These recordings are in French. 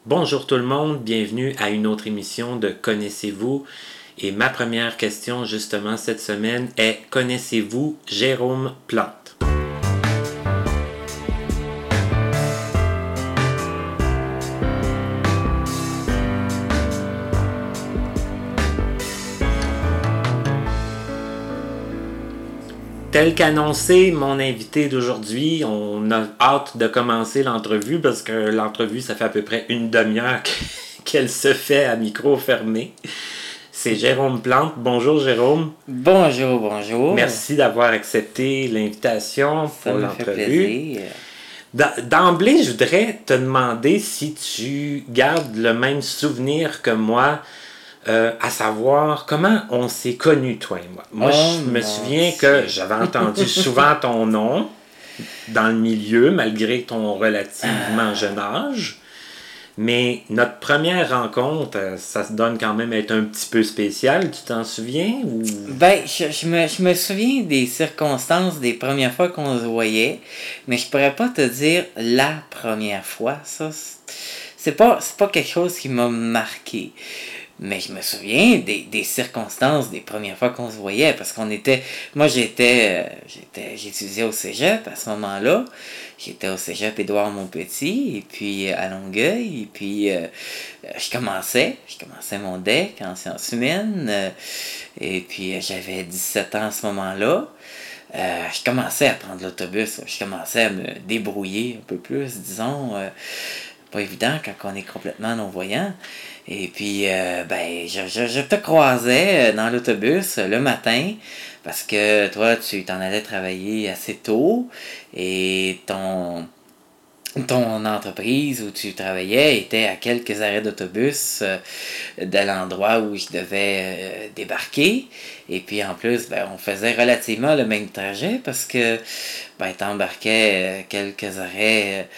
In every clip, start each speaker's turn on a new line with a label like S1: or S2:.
S1: Bonjour tout le monde, bienvenue à une autre émission de Connaissez-vous? Et ma première question justement cette semaine est: connaissez-vous Jérôme Plante? Tel qu'annoncé, mon invité d'aujourd'hui, on a hâte de commencer l'entrevue parce que l'entrevue, ça fait à peu près une demi-heure qu'elle se fait à micro fermé. C'est Jérôme Plante. Bonjour Jérôme.
S2: Bonjour.
S1: Merci d'avoir accepté l'invitation
S2: Ça
S1: pour
S2: me fait
S1: l'entrevue.
S2: plaisir.
S1: D'emblée, je voudrais te demander si tu gardes le même souvenir que moi, à savoir comment on s'est connus, toi et moi. Moi, je me souviens que j'avais entendu souvent ton nom dans le milieu, malgré ton relativement jeune âge. Mais notre première rencontre, ça se donne quand même être un petit peu spécial. Tu t'en souviens? Ou...
S2: Ben, je me souviens des circonstances des premières fois qu'on se voyait, mais je pourrais pas te dire la première fois. Ça, c'est pas quelque chose qui m'a marqué. Mais je me souviens des circonstances des premières fois qu'on se voyait, parce qu'on était... Moi, j'étudiais au cégep à ce moment-là. J'étais au cégep Édouard-Montpetit, et puis à Longueuil, et puis je commençais mon DEC en sciences humaines, et puis j'avais 17 ans à ce moment-là. Je commençais à prendre l'autobus, je commençais à me débrouiller un peu plus, disons. Pas évident quand on est complètement non-voyant. Et puis, je te croisais dans l'autobus le matin parce que toi, tu t'en allais travailler assez tôt et ton entreprise où tu travaillais était à quelques arrêts d'autobus de l'endroit où je devais débarquer. Et puis en plus, on faisait relativement le même trajet parce que t'embarquais quelques arrêts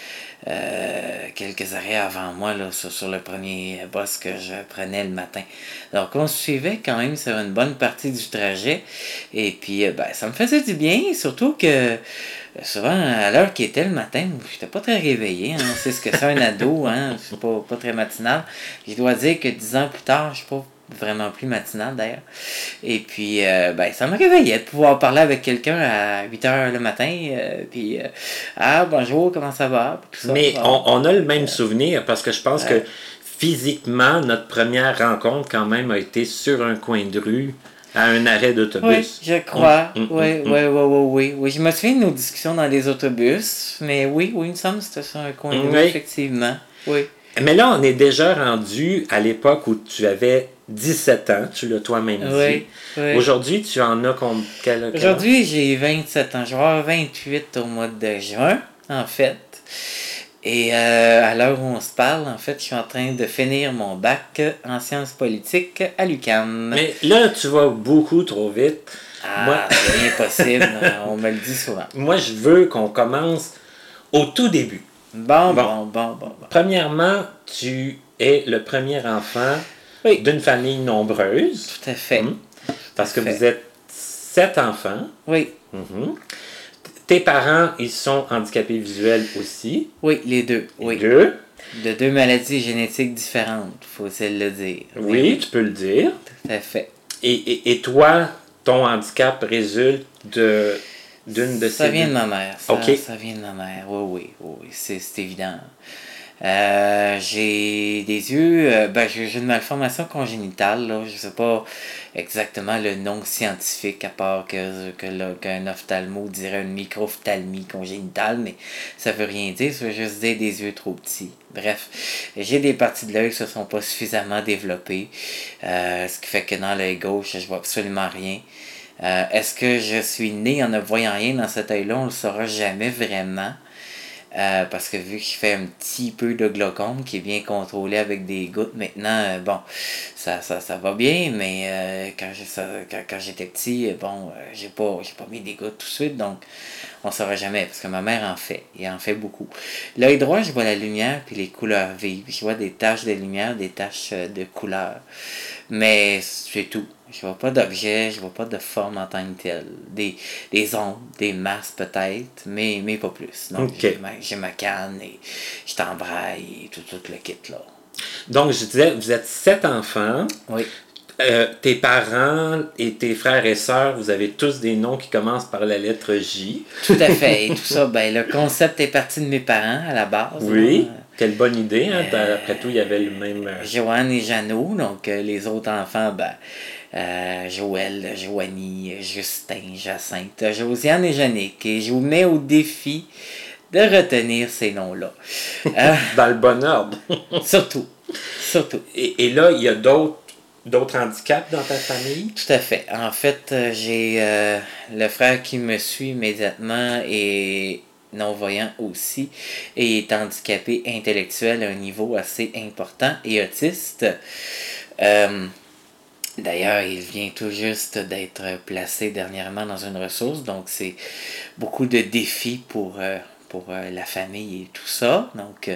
S2: avant moi là, sur le premier bus que je prenais le matin. Donc on se suivait quand même sur une bonne partie du trajet. Et puis ça me faisait du bien, surtout que souvent à l'heure qui était le matin, j'étais pas très réveillé. Hein. C'est ce que c'est un ado, hein. C'est pas très matinal. Je dois dire que 10 ans plus tard, je suis pas vraiment plus matinal d'ailleurs. Et puis, ça me réveillait de pouvoir parler avec quelqu'un à 8h le matin. Bonjour, comment ça va?
S1: Tout ça. Mais on a le même souvenir parce que je pense que physiquement, notre première rencontre quand même a été sur un coin de rue à un arrêt d'autobus.
S2: Oui, je crois. Oui. Je me souviens de nos discussions dans les autobus, mais oui, il me semble que c'était sur un coin de rue, effectivement. Oui.
S1: Mais là, on est déjà rendu à l'époque où tu avais 17 ans, tu l'as toi-même dit. Oui. Aujourd'hui, tu en as quel
S2: Aujourd'hui, j'ai 27 ans. Je vais avoir 28 au mois de juin, en fait. Et à l'heure où on se parle, en fait, je suis en train de finir mon bac en sciences politiques à l'UQAM.
S1: Mais là, tu vas beaucoup trop vite.
S2: C'est impossible. On me le dit souvent.
S1: Moi, je veux qu'on commence au tout début.
S2: Bon.
S1: Premièrement, tu es le premier enfant d'une famille nombreuse.
S2: Tout à fait.
S1: Parce que vous êtes 7 enfants.
S2: Oui.
S1: Tes parents, ils sont handicapés visuels aussi.
S2: Oui, les deux.
S1: Les deux.
S2: De deux maladies génétiques différentes, faut-il le dire.
S1: Oui, tu peux le dire.
S2: Tout à fait.
S1: Et toi, ton handicap résulte d'une de ces...
S2: Ça vient de ma mère. Ça vient de ma mère, oui, c'est évident. J'ai des yeux... j'ai une malformation congénitale, là. Je sais pas exactement le nom scientifique, à part qu'un ophtalmo dirait une microphthalmie congénitale, mais ça veut rien dire, ça veut juste dire des yeux trop petits. Bref, j'ai des parties de l'œil qui se sont pas suffisamment développées, ce qui fait que dans l'œil gauche, je vois absolument rien. Est-ce que je suis né en ne voyant rien dans cet œil-là? On le saura jamais vraiment. Parce que vu que je fais un petit peu de glaucome qui est bien contrôlé avec des gouttes maintenant, ça va bien, mais quand j'étais petit, j'ai pas mis des gouttes tout de suite, donc on saura jamais, parce que ma mère en fait, et en fait beaucoup. L'œil droit, je vois la lumière puis les couleurs vives, je vois des taches de lumière, des taches de couleurs, mais c'est tout. Je vois pas d'objet, je vois pas de forme en tant que telle. Des ombres, des masses peut-être, mais pas plus. Donc j'ai ma canne et je t'embraille et tout le kit là.
S1: Donc, je disais, vous êtes 7 enfants.
S2: Oui.
S1: Tes parents et tes frères et sœurs, vous avez tous des noms qui commencent par la lettre J.
S2: Tout à fait. Et tout ça, ben, le concept est parti de mes parents à la base.
S1: Oui.
S2: Là.
S1: Quelle bonne idée. Hein? Après tout, il y avait le même...
S2: Joanne et Jeannot. Donc, les autres enfants, ben, Joël, Joanie, Justin, Jacinthe, Josiane et Jannick. Et je vous mets au défi de retenir ces noms-là.
S1: Dans le bon ordre.
S2: Surtout.
S1: Et là, il y a d'autres handicaps dans ta famille?
S2: Tout à fait. En fait, j'ai le frère qui me suit immédiatement et non-voyant aussi et est handicapé intellectuel à un niveau assez important et autiste. D'ailleurs, il vient tout juste d'être placé dernièrement dans une ressource, donc c'est beaucoup de défis pour la famille et tout ça. Donc,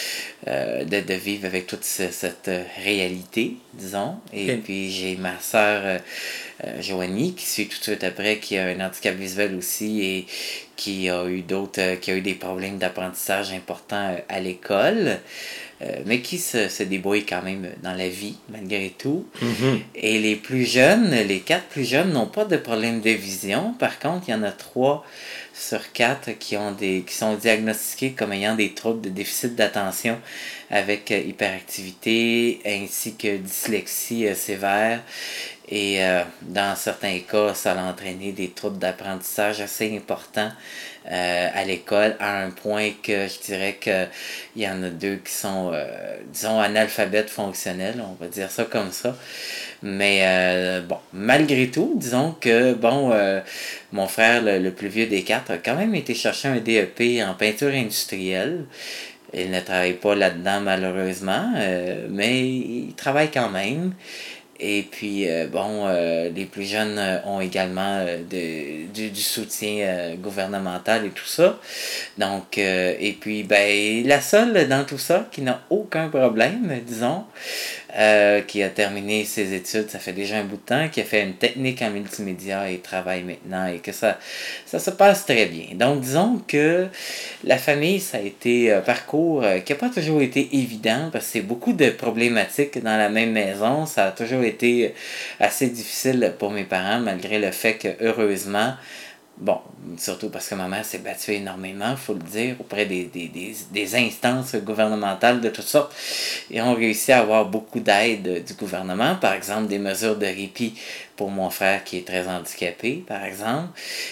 S2: de vivre avec toute cette réalité, disons. Et puis, j'ai ma sœur Joanie, qui suit tout de suite après, qui a un handicap visuel aussi et qui a eu des problèmes d'apprentissage importants à l'école. Mais qui se débrouille quand même dans la vie, malgré tout.
S1: Mm-hmm.
S2: Et les plus jeunes, les 4 plus jeunes n'ont pas de problème de vision. Par contre, il y en a 3 sur 4 qui sont diagnostiqués comme ayant des troubles de déficit d'attention avec hyperactivité ainsi que dyslexie sévère. Et dans certains cas, ça a entraîné des troubles d'apprentissage assez importants à l'école, à un point que je dirais qu'il y en a 2 qui sont, disons, analphabètes fonctionnels, on va dire ça comme ça. Mais bon, malgré tout, disons que, mon frère, le plus vieux des 4, a quand même été chercher un DEP en peinture industrielle. Il ne travaille pas là-dedans, malheureusement, mais il travaille quand même. Et puis, les plus jeunes ont également du soutien gouvernemental et tout ça. Donc, et puis, la seule dans tout ça qui n'a aucun problème, disons, qui a terminé ses études, ça fait déjà un bout de temps, qui a fait une technique en multimédia et travaille maintenant et que ça se passe très bien. Donc, disons que la famille, ça a été un parcours qui n'a pas toujours été évident parce que c'est beaucoup de problématiques dans la même maison. Ça a toujours été assez difficile pour mes parents, malgré le fait que, heureusement, bon, surtout parce que ma mère s'est battue énormément, il faut le dire, auprès des instances gouvernementales de toutes sortes. Et ont réussi à avoir beaucoup d'aide du gouvernement, par exemple des mesures de répit pour mon frère qui est très handicapé, par exemple.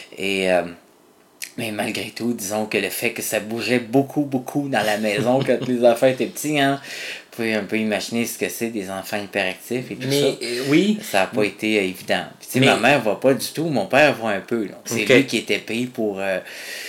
S2: Mais malgré tout, disons que le fait que ça bougeait beaucoup dans la maison quand les enfants étaient petits, hein, vous pouvez un peu imaginer ce que c'est des enfants hyperactifs et tout ça.
S1: Oui.
S2: Ça n'a pas été évident. Puis, ma mère ne voit pas du tout, mon père voit un peu. Donc c'est lui qui était payé pour un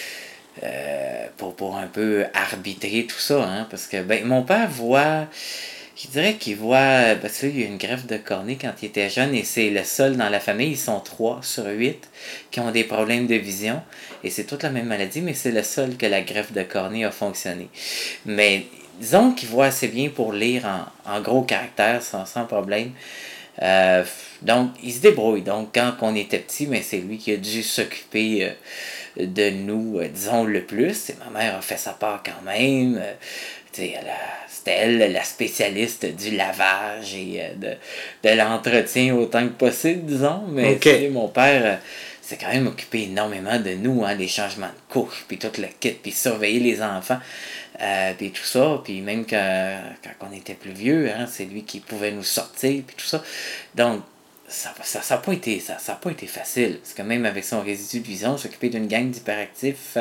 S2: peu arbitrer tout ça. Hein, parce que mon père voit... Je dirais qu'il voit, parce qu'il y a eu une greffe de cornée quand il était jeune et c'est le seul dans la famille, ils sont 3 sur 8 qui ont des problèmes de vision et c'est toute la même maladie, mais c'est le seul que la greffe de cornée a fonctionné. Mais disons qu'il voit assez bien pour lire en gros caractères sans problème. Donc, il se débrouille. Donc, quand on était petit, c'est lui qui a dû s'occuper de nous, disons, le plus. Et ma mère a fait sa part quand même. C'était elle la spécialiste du lavage et de l'entretien autant que possible, disons. Mais mon père s'est quand même occupé énormément de nous, hein, des changements de couches, puis tout le kit, puis surveiller les enfants, puis tout ça. Puis même quand on était plus vieux, hein, c'est lui qui pouvait nous sortir, puis tout ça. Donc, ça n'a pas été facile. Parce que même avec son résidu de vision, s'occuper d'une gang d'hyperactifs...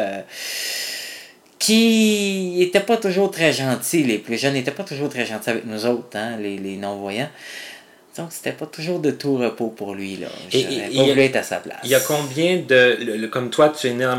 S2: qui n'étaient pas toujours très gentils. Les plus jeunes n'étaient pas toujours très gentils avec nous autres, hein, les non-voyants. Donc, c'était pas toujours de tout repos pour lui. Là. J'aurais pas voulu être à sa place.
S1: Il y a combien comme toi, tu es né en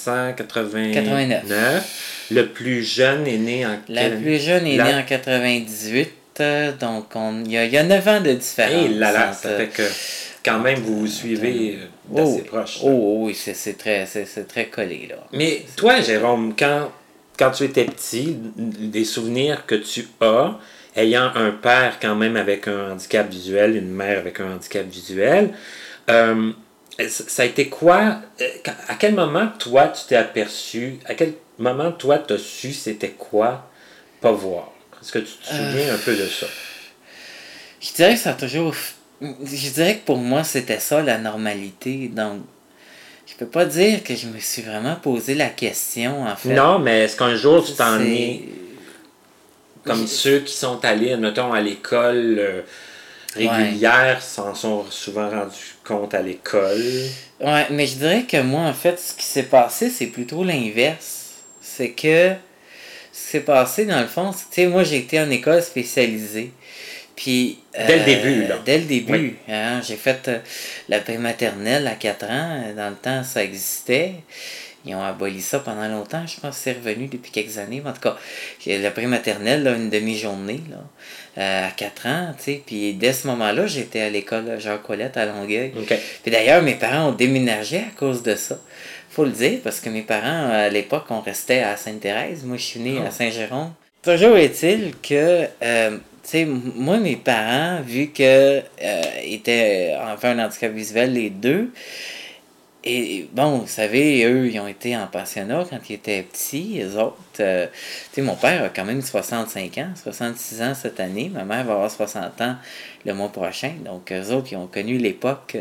S1: 1989. Le plus jeune est né en quelle année?
S2: Le plus jeune est né en 98. Donc, il y a 9 ans de différence.
S1: Et ça fait que... Quand même, vous vous suivez d'assez proche.
S2: Oui, c'est très collé, là.
S1: Mais toi, Jérôme, quand tu étais petit, des souvenirs que tu as, ayant un père quand même avec un handicap visuel, une mère avec un handicap visuel, ça a été quoi? À quel moment, toi, tu t'es aperçu? À quel moment, toi, tu as su c'était quoi pas voir? Est-ce que tu te souviens un peu de ça?
S2: Je dirais que ça a toujours... Je dirais que pour moi, c'était ça, la normalité. Donc, je peux pas dire que je me suis vraiment posé la question, en fait.
S1: Non, mais est-ce qu'un jour tu t'en
S2: C'est...
S1: es comme ceux qui sont allés, admettons, à l'école régulière, s'en sont souvent rendus compte à l'école?
S2: Ouais, mais je dirais que moi, en fait, ce qui s'est passé, c'est plutôt l'inverse. C'est que ce qui s'est passé, dans le fond, c'est que, tu sais, moi, j'ai été en école spécialisée. Puis,
S1: Dès le début, là.
S2: Dès le début.
S1: Oui.
S2: Hein, j'ai fait la prématernelle à 4 ans. Dans le temps, ça existait. Ils ont aboli ça pendant longtemps. Je pense que c'est revenu depuis quelques années. Mais en tout cas, la prématernelle, là, une demi-journée là, à 4 ans. Puis dès ce moment-là, j'étais à l'école Jacques-Colette à Longueuil.
S1: Okay.
S2: Puis d'ailleurs, mes parents ont déménagé à cause de ça. Faut le dire, parce que mes parents, à l'époque, on restait à Sainte-Thérèse. Moi, je suis né à Saint-Jérôme. Toujours est-il que... t'sais, moi, mes parents, vu que étaient enfin un handicap visuel, les deux, et bon, vous savez, eux, ils ont été en pensionnat quand ils étaient petits. Les autres, mon père a quand même 65 ans, 66 ans cette année. Ma mère va avoir 60 ans le mois prochain. Donc, eux autres, ils ont connu l'époque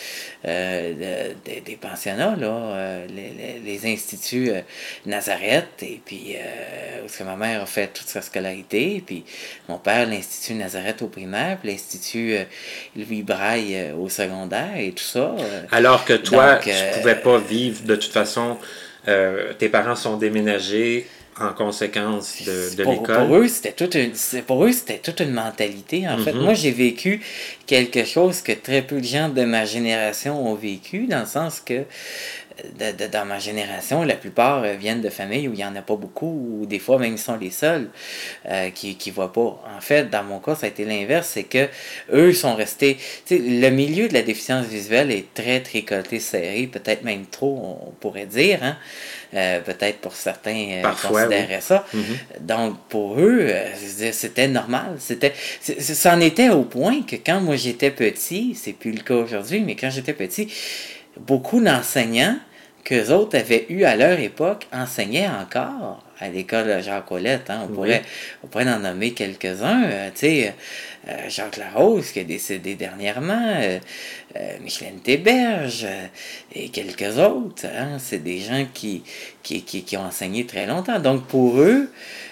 S2: des pensionnats, là, les instituts Nazareth, et puis parce que ma mère a fait toute sa scolarité, puis mon père, l'Institut Nazareth au primaire, puis l'Institut Louis Braille au secondaire, et tout ça.
S1: Alors que toi, donc, tu pouvais pas vivre de toute façon, tes parents sont déménagés en conséquence de l'école.
S2: Pour eux, c'était toute une mentalité. En fait, moi, j'ai vécu quelque chose que très peu de gens de ma génération ont vécu, dans le sens que dans ma génération, la plupart viennent de familles où il n'y en a pas beaucoup, ou des fois même ils sont les seuls qui ne voient pas. En fait, dans mon cas, ça a été l'inverse, c'est que eux sont restés... Le milieu de la déficience visuelle est très tricoté, serré, peut-être même trop, on pourrait dire, hein? Peut-être pour certains considéraient ça. Donc, pour eux, c'était normal. Ça en était au point que quand moi j'étais petit, c'est plus le cas aujourd'hui, mais quand j'étais petit, beaucoup d'enseignants qu'eux autres avaient eu à leur époque enseignaient encore à l'école Jacques-Colette. Hein. On pourrait en nommer quelques-uns. Jacques Larose, qui est décédé dernièrement, Micheline Théberge, et quelques autres. Hein. C'est des gens qui ont enseigné très longtemps. Donc, pour eux,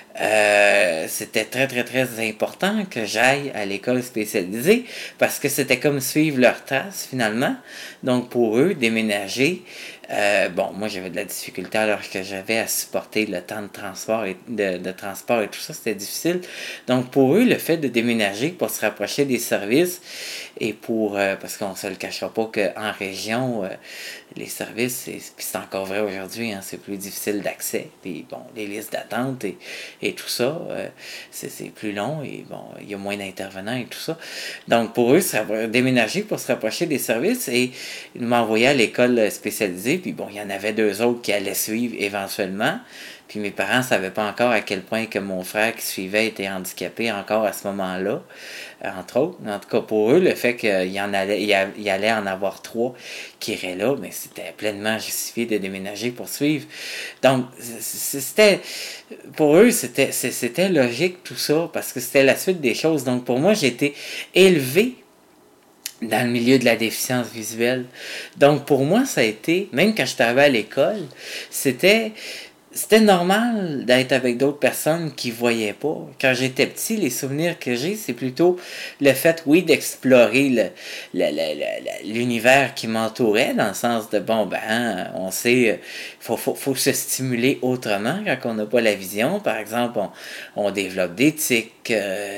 S2: c'était très, très, très important que j'aille à l'école spécialisée parce que c'était comme suivre leurs traces, finalement. Donc, pour eux, déménager... moi, j'avais de la difficulté alors que j'avais à supporter le temps de transport et de transport et tout ça, c'était difficile. Donc, pour eux, le fait de déménager pour se rapprocher des services et pour... parce qu'on ne se le cachera pas qu'en région, les services, puis c'est encore vrai aujourd'hui, hein, c'est plus difficile d'accès. Puis, bon, les listes d'attente et tout ça, c'est plus long et bon, il y a moins d'intervenants et tout ça. Donc, pour eux, déménager pour se rapprocher des services et ils m'envoyaient à l'école spécialisée. Puis bon, il y en avait 2 autres qui allaient suivre éventuellement. Puis mes parents ne savaient pas encore à quel point que mon frère qui suivait était handicapé encore à ce moment-là, entre autres. En tout cas, pour eux, le fait qu'il allait en avoir 3 qui iraient là, mais c'était pleinement justifié de déménager pour suivre. Donc, pour eux, c'était logique tout ça, parce que c'était la suite des choses. Donc, pour moi, j'ai été élevé dans le milieu de la déficience visuelle. Donc, pour moi, ça a été, même quand je suis arrivé à l'école, c'était normal d'être avec d'autres personnes qui ne voyaient pas. Quand j'étais petit, les souvenirs que j'ai, c'est plutôt le fait, oui, d'explorer l'univers qui m'entourait, dans le sens de, on sait, faut se stimuler autrement quand on n'a pas la vision. Par exemple, on développe des tics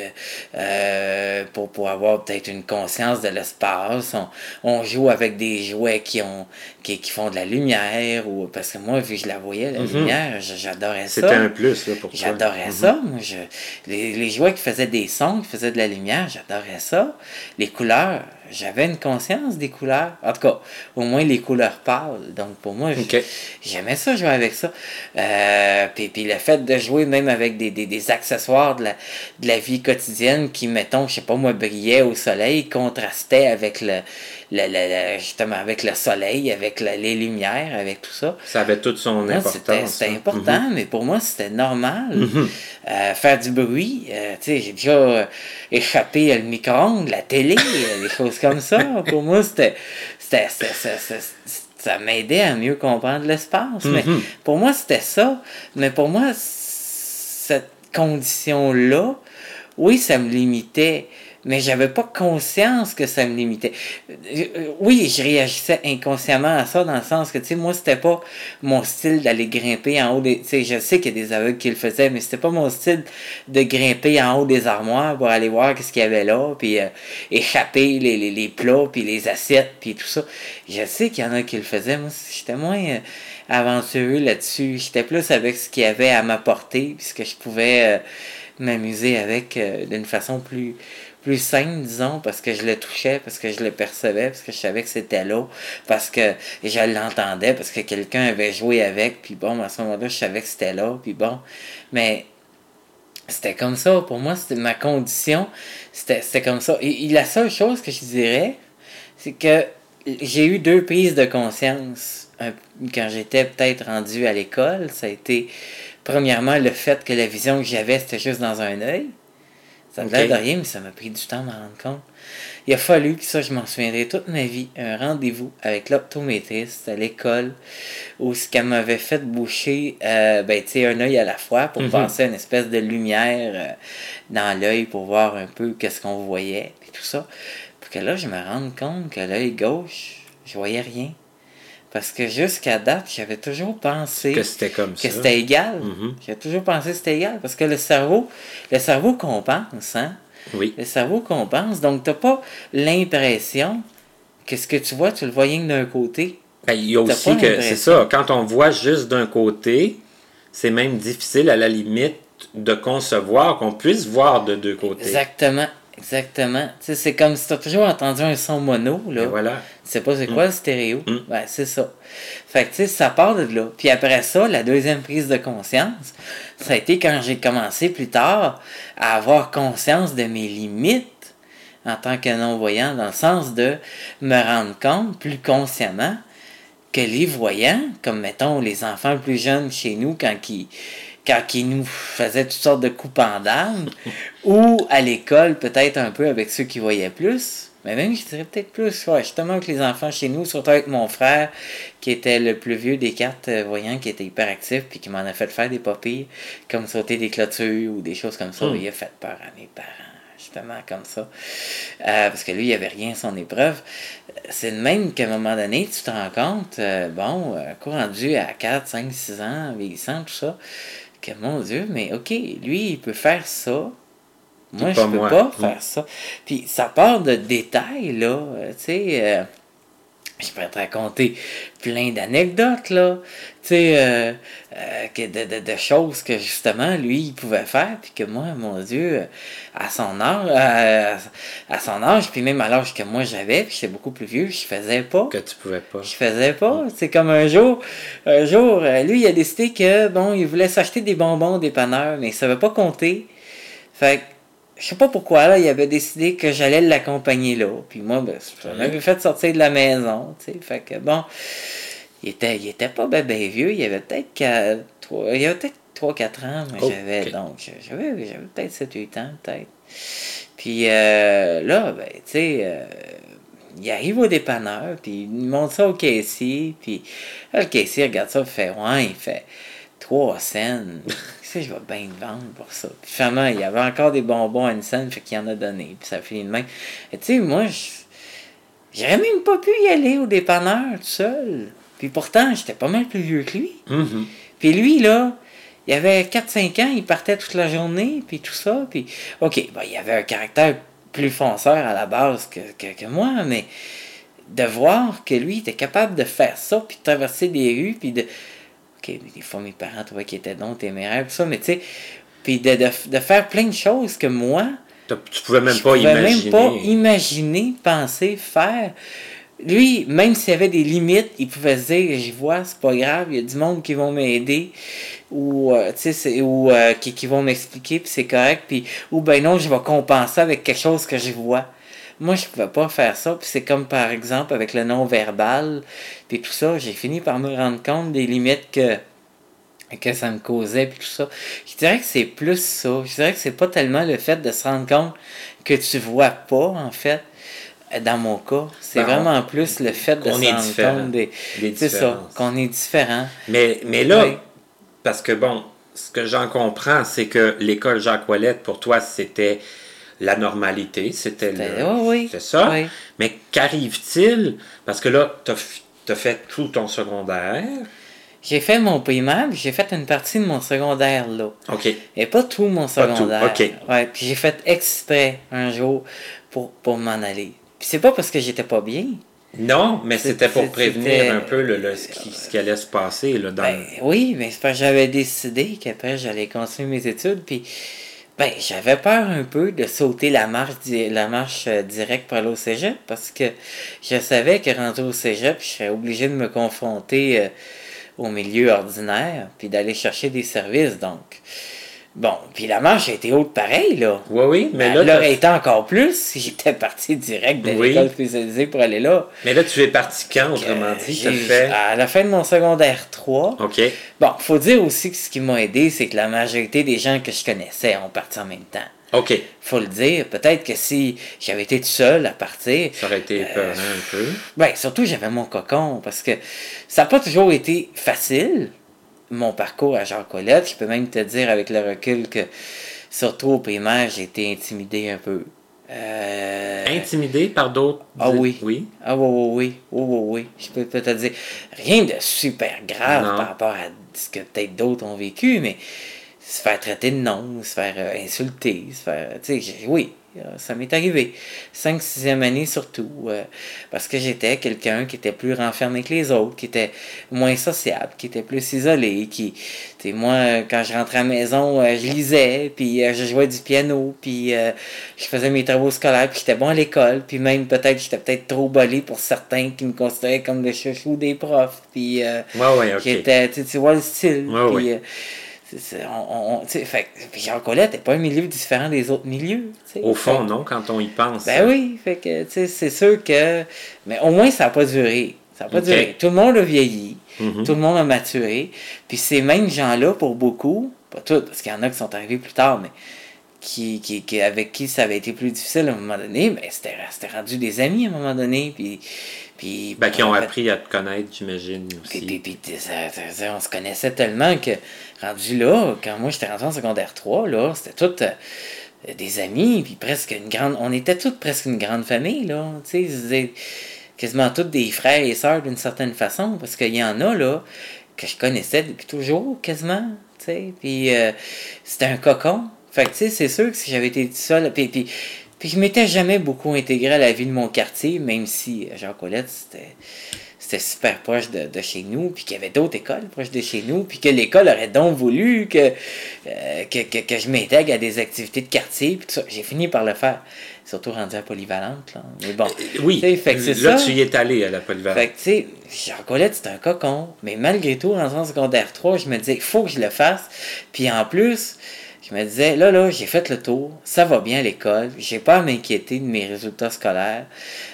S2: pour avoir peut-être une conscience de l'espace. On joue avec des jouets qui font de la lumière, ou parce que moi, vu que je la voyais, la lumière, j'adorais ça.
S1: C'était un plus là, pour toi.
S2: J'adorais ça. Moi, les jouets qui faisaient des sons, qui faisaient de la lumière, j'adorais ça. Les couleurs, j'avais une conscience des couleurs. En tout cas, au moins les couleurs pâles. Donc pour moi, j'aimais ça, jouer avec ça. Puis le fait de jouer même avec des accessoires de la vie quotidienne qui, mettons, je sais pas moi, brillaient au soleil, contrastaient avec justement avec le soleil, avec les lumières, avec tout ça.
S1: Ça avait toute son importance.
S2: C'était important, mais pour moi, c'était normal. Faire du bruit, tu sais, j'ai déjà échappé le micro-ondes, la télé, des choses comme ça. Pour moi, ça m'aidait à mieux comprendre l'espace. Mais pour moi, c'était ça. Mais pour moi, cette condition-là, oui, ça me limitait. Mais j'avais pas conscience que ça me limitait. Oui, je réagissais inconsciemment à ça, dans le sens que, tu sais, moi, c'était pas mon style d'aller grimper en haut des... Tu sais, je sais qu'il y a des aveugles qui le faisaient, mais c'était pas mon style de grimper en haut des armoires pour aller voir qu'est-ce qu'il y avait là, puis échapper les plats, puis les assiettes, puis tout ça. Je sais qu'il y en a qui le faisaient. Moi, j'étais moins aventureux là-dessus. J'étais plus avec ce qu'il y avait à m'apporter, puis ce que je pouvais m'amuser avec d'une façon plus saine, disons, parce que je le touchais, parce que je le percevais, parce que je savais que c'était là, parce que je l'entendais, parce que quelqu'un avait joué avec, puis bon, à ce moment-là, je savais que c'était là, puis bon. Mais c'était comme ça, pour moi, c'était ma condition, c'était comme ça. Et la seule chose que je dirais, c'est que j'ai eu 2 prises de conscience quand j'étais peut-être rendu à l'école. Ça a été, premièrement, le fait que la vision que j'avais, c'était juste dans un œil. Ça me l'air de rien, mais ça m'a pris du temps de m'en rendre compte. Il a fallu que ça, je m'en souviendrai toute ma vie, un rendez-vous avec l'optométriste à l'école, où ce qu'elle m'avait fait boucher, un œil à la fois pour passer une espèce de lumière dans l'œil pour voir un peu qu'est-ce qu'on voyait, et tout ça. Pour que là, je me rende compte que l'œil gauche, je voyais rien. Parce que jusqu'à date, j'avais toujours pensé
S1: que c'était comme ça.
S2: Que c'était égal. J'avais toujours pensé que c'était égal. Parce que le cerveau compense, hein?
S1: Oui.
S2: Le cerveau compense. Donc, t'as pas l'impression que ce que tu vois, tu le vois rien que d'un côté.
S1: Ben, il y a aussi que, c'est ça, quand on voit juste d'un côté, c'est même difficile à la limite de concevoir qu'on puisse voir de 2 côtés.
S2: Exactement. Tu sais, c'est comme si tu as toujours entendu un son mono, là.
S1: Et voilà.
S2: Tu sais pas c'est quoi le stéréo. Ben, c'est ça. Fait que, tu sais, ça part de là. Puis après ça, la deuxième prise de conscience, ça a été quand j'ai commencé plus tard à avoir conscience de mes limites en tant que non-voyant, dans le sens de me rendre compte plus consciemment que les voyants, comme mettons les enfants plus jeunes chez nous, quand ils nous faisaient toutes sortes de coups en d'âme, ou à l'école, peut-être un peu avec ceux qui voyaient plus, mais même je dirais peut-être plus, ouais, justement avec les enfants chez nous, surtout avec mon frère, qui était le plus vieux des 4 voyants, qui était hyper actif, puis qui m'en a fait faire des papilles, comme sauter des clôtures ou des choses comme ça. Il a fait peur à mes parents, justement, comme ça. Parce que lui, il n'y avait rien à son épreuve. C'est de même qu'à un moment donné, tu te rends compte, rendu à 4, 5, 6 ans, vieillissant, tout ça, que mon Dieu, mais ok, lui, il peut faire ça. Moi, je peux pas faire ça. Puis ça part de détails, là. Tu sais, je pourrais te raconter plein d'anecdotes, là. Tu sais, de choses que justement, lui, il pouvait faire. Puis que moi, mon Dieu, à son âge, puis même à l'âge que moi j'avais, puis j'étais beaucoup plus vieux, je faisais pas.
S1: Que tu pouvais pas.
S2: Je faisais pas. C'est comme un jour, lui, il a décidé que, bon, il voulait s'acheter des bonbons au dépanneur, mais il savait pas compter. Fait que, je sais pas pourquoi, là, il avait décidé que j'allais l'accompagner là. Puis moi, ben, ça m'avait fait sortir de la maison, tu sais. Fait que, bon, il était pas ben vieux. Il avait peut-être 3-4 ans, mais j'avais peut-être 7-8 ans, peut-être. Puis là, ben, tu sais, il arrive au dépanneur, puis il montre ça au caissier, puis là, le caissier regarde ça, il fait 3 cents. Je vais bien le vendre pour ça. Puis finalement, il y avait encore des bonbons à une scène, fait qu'il en a donné. Puis ça finit de même. Et tu sais, moi, j'aurais même pas pu y aller au dépanneur tout seul. Puis pourtant, j'étais pas mal plus vieux que lui. Puis lui, là, il avait 4-5 ans, il partait toute la journée, puis tout ça. Puis, ok, ben, il avait un caractère plus fonceur à la base que moi, mais de voir que lui, il était capable de faire ça, puis de traverser des rues, puis de... OK, des fois, mes parents trouvaient qu'ils étaient donc téméraires, tout ça, mais tu sais, puis de faire plein de choses que moi...
S1: Tu pouvais même
S2: Je
S1: pas
S2: pouvais
S1: imaginer.
S2: même pas imaginer, penser, faire. Lui, même s'il y avait des limites, il pouvait se dire, j'y vois, c'est pas grave, il y a du monde qui vont m'aider, ou, qui vont m'expliquer, puis c'est correct, puis, ou ben non, je vais compenser avec quelque chose que je vois. Moi, je pouvais pas faire ça, puis c'est comme par exemple avec le non-verbal, puis tout ça, j'ai fini par me rendre compte des limites que ça me causait, puis tout ça. Je dirais que c'est plus ça. Je dirais que c'est pas tellement le fait de se rendre compte que tu vois pas, en fait, dans mon cas. C'est vraiment plus le fait de se rendre compte des c'est ça, qu'on est différent.
S1: Mais là,
S2: oui.
S1: parce que bon, ce que j'en comprends, c'est que l'école Jacques Ouellette, pour toi, c'était la normalité, c'était c'est ça.
S2: Oui.
S1: Mais qu'arrive-t-il? Parce que là, t'as fait tout ton secondaire.
S2: J'ai fait mon primaire, puis j'ai fait une partie de mon secondaire là.
S1: OK.
S2: Et pas tout mon secondaire.
S1: Pas tout. OK.
S2: Ouais, puis j'ai fait exprès un jour pour m'en aller. Puis c'est pas parce que j'étais pas bien.
S1: Non, mais c'était pour prévenir un peu ce qui allait se passer. Là, dans...
S2: oui, mais c'est parce que j'avais décidé qu'après j'allais continuer mes études, puis j'avais peur un peu de sauter la marche directe pour aller au cégep, parce que je savais que rentrer au cégep, je serais obligé de me confronter au milieu ordinaire, puis d'aller chercher des services, donc. Bon, puis la marche a été haute pareil, là.
S1: Oui, mais là...
S2: Elle aurait été encore plus si j'étais parti direct de l'école spécialisée pour aller là.
S1: Mais là, tu es parti quand, autrement dit?
S2: À la fin de mon secondaire 3.
S1: OK.
S2: Bon, faut dire aussi que ce qui m'a aidé, c'est que la majorité des gens que je connaissais ont parti en même temps.
S1: OK.
S2: Faut le dire. Peut-être que si j'avais été tout seul à partir...
S1: Ça aurait été épeurant un peu.
S2: Surtout, j'avais mon cocon, parce que ça n'a pas toujours été facile, mon parcours à Jacques Ouellette. Je peux même te dire avec le recul que, surtout au primaire, j'ai été intimidé un peu.
S1: Intimidé par d'autres?
S2: Ah oui.
S1: Oui?
S2: Ah oui. Je peux te dire, rien de super grave par rapport à ce que peut-être d'autres ont vécu, mais se faire traiter de nom, se faire insulter, oui, ça m'est arrivé. 5e, 6e année surtout, parce que j'étais quelqu'un qui était plus renfermé que les autres, qui était moins sociable, qui était plus isolé, moi, quand je rentrais à la maison, je lisais, puis je jouais du piano, puis je faisais mes travaux scolaires, puis j'étais bon à l'école, puis même j'étais peut-être trop bolé pour certains qui me considéraient comme le chouchou des profs, puis j'étais, tu vois le style, puis... Jacques Ouellette n'est pas un milieu différent des autres milieux.
S1: Au fond, non, quand on y pense.
S2: Oui, fait que c'est sûr que. Mais au moins, ça n'a pas duré. Ça n'a pas duré. Tout le monde a vieilli. Tout le monde a maturé. Puis ces mêmes gens-là, pour beaucoup, pas tous, parce qu'il y en a qui sont arrivés plus tard, mais avec qui ça avait été plus difficile à un moment donné, c'était rendu des amis à un moment donné. Puis
S1: qui ont appris à te connaître, j'imagine aussi.
S2: On se connaissait tellement que, rendu là, quand moi j'étais rentré en secondaire 3, là, c'était toutes des amis, puis on était toutes presque une grande famille, là, tu sais, quasiment toutes des frères et sœurs d'une certaine façon, parce qu'il y en a, là, que je connaissais depuis toujours, quasiment, tu sais, puis c'était un cocon. Fait que, tu sais, c'est sûr que si j'avais été tout seul, puis je m'étais jamais beaucoup intégré à la vie de mon quartier, même si Jacques Ouellette, c'était super proche de chez nous, puis qu'il y avait d'autres écoles proches de chez nous, puis que l'école aurait donc voulu que je m'intègre à des activités de quartier, puis tout ça. J'ai fini par le faire, surtout rendu à Polyvalente, là. Mais bon.
S1: Oui, fait que là, tu y es allé à la Polyvalente.
S2: Fait que, tu sais, Jacques Ouellette, c'est un cocon, mais malgré tout, rentré en secondaire 3, je me disais, il faut que je le fasse, puis en plus... Je me disais, là, j'ai fait le tour, ça va bien à l'école, j'ai pas à m'inquiéter de mes résultats scolaires.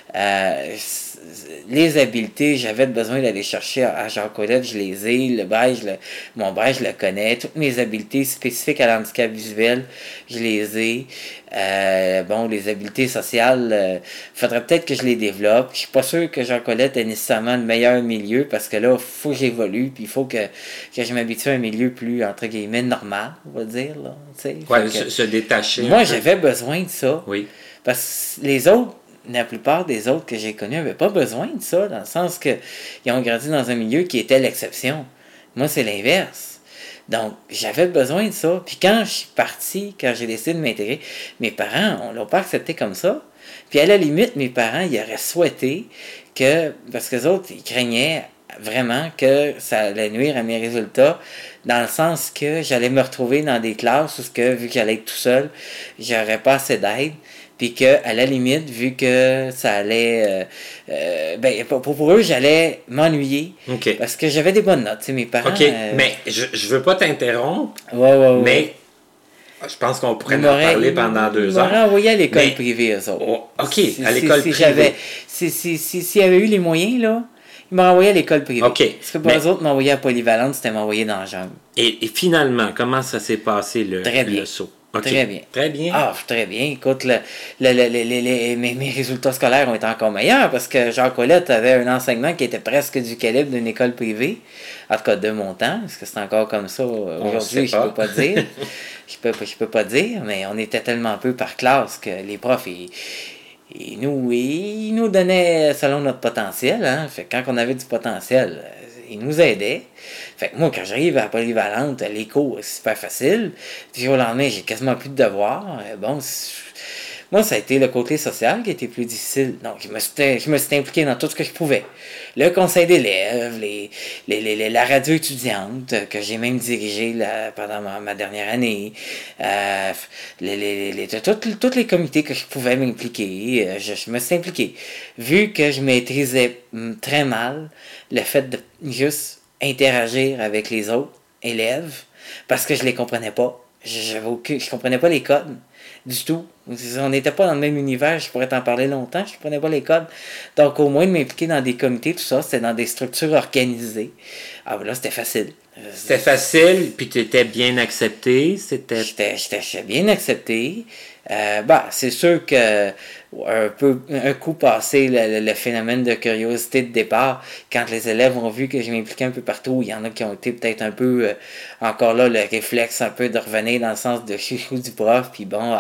S2: Les habiletés, j'avais besoin d'aller chercher à Jacques Ouellette, je les ai, mon braille, je le connais, toutes mes habiletés spécifiques à l'handicap visuel, je les ai. Les habiletés sociales, faudrait peut-être que je les développe. Je suis pas sûr que Jacques Ouellette ait nécessairement le meilleur milieu, parce que là, il faut que j'évolue, puis il faut que je m'habitue à un milieu plus, entre guillemets, normal, on va dire, là.
S1: Ouais, se détacher.
S2: Moi, j'avais besoin de ça.
S1: Oui.
S2: Parce que les autres, la plupart des autres que j'ai connus n'avaient pas besoin de ça, dans le sens que ils ont grandi dans un milieu qui était l'exception. Moi, c'est l'inverse. Donc, j'avais besoin de ça. Puis quand je suis parti, quand j'ai décidé de m'intégrer, mes parents, on ne l'a pas accepté comme ça. Puis à la limite, mes parents, ils auraient souhaité que, parce que les autres, ils craignaient vraiment que ça allait nuire à mes résultats, dans le sens que j'allais me retrouver dans des classes où, vu que j'allais être tout seul, j'aurais pas assez d'aide. Puis que, à la limite, vu que ça allait... pour eux, j'allais m'ennuyer.
S1: OK.
S2: Parce que j'avais des bonnes notes. Mes parents...
S1: OK, mais je veux pas t'interrompre,
S2: ouais.
S1: mais je pense qu'on pourrait en parler pendant 2 heures.
S2: Ils m'auraient envoyé à l'école privée, eux autres.
S1: Oh, OK, à l'école privée.
S2: S'il y avait eu les moyens, là, ils m'auraient envoyé à l'école privée.
S1: OK.
S2: Parce que pour eux autres, m'envoyer à Polyvalente, c'était m'envoyer dans la jungle.
S1: Et finalement, comment ça s'est passé le saut? Okay.
S2: Très bien.
S1: Très bien.
S2: Ah, très bien. Écoute, mes résultats scolaires ont été encore meilleurs parce que Jean Colette avait un enseignement qui était presque du calibre d'une école privée. En tout cas, de mon temps, parce que c'est encore comme ça aujourd'hui, je peux pas dire. Je peux pas dire, mais on était tellement peu par classe que les profs, ils nous donnaient selon notre potentiel. Hein? Fait que quand on avait du potentiel, ils nous aidaient. Fait que moi, quand j'arrive à la Polyvalente, les cours, c'est super facile. Puis au lendemain, j'ai quasiment plus de devoirs. Moi, ça a été le côté social qui a été plus difficile. Donc, je me suis impliqué dans tout ce que je pouvais. Le conseil d'élèves, la radio étudiante, que j'ai même dirigé pendant ma dernière année, tous les comités que je pouvais m'impliquer, je me suis impliqué. Vu que je maîtrisais très mal le fait de juste interagir avec les autres élèves, parce que je les comprenais pas. Je comprenais pas les codes du tout. On n'était pas dans le même univers, je pourrais t'en parler longtemps, je ne comprenais pas les codes. Donc, au moins, de m'impliquer dans des comités, tout ça, c'était dans des structures organisées. Ah, là, c'était facile.
S1: C'était facile, puis tu étais bien accepté.
S2: J'étais bien accepté. C'est sûr que un coup passé le phénomène de curiosité de départ, quand les élèves ont vu que je m'impliquais un peu partout, il y en a qui ont été peut-être un peu encore là le réflexe un peu de revenir dans le sens de chouchou du prof, puis bon,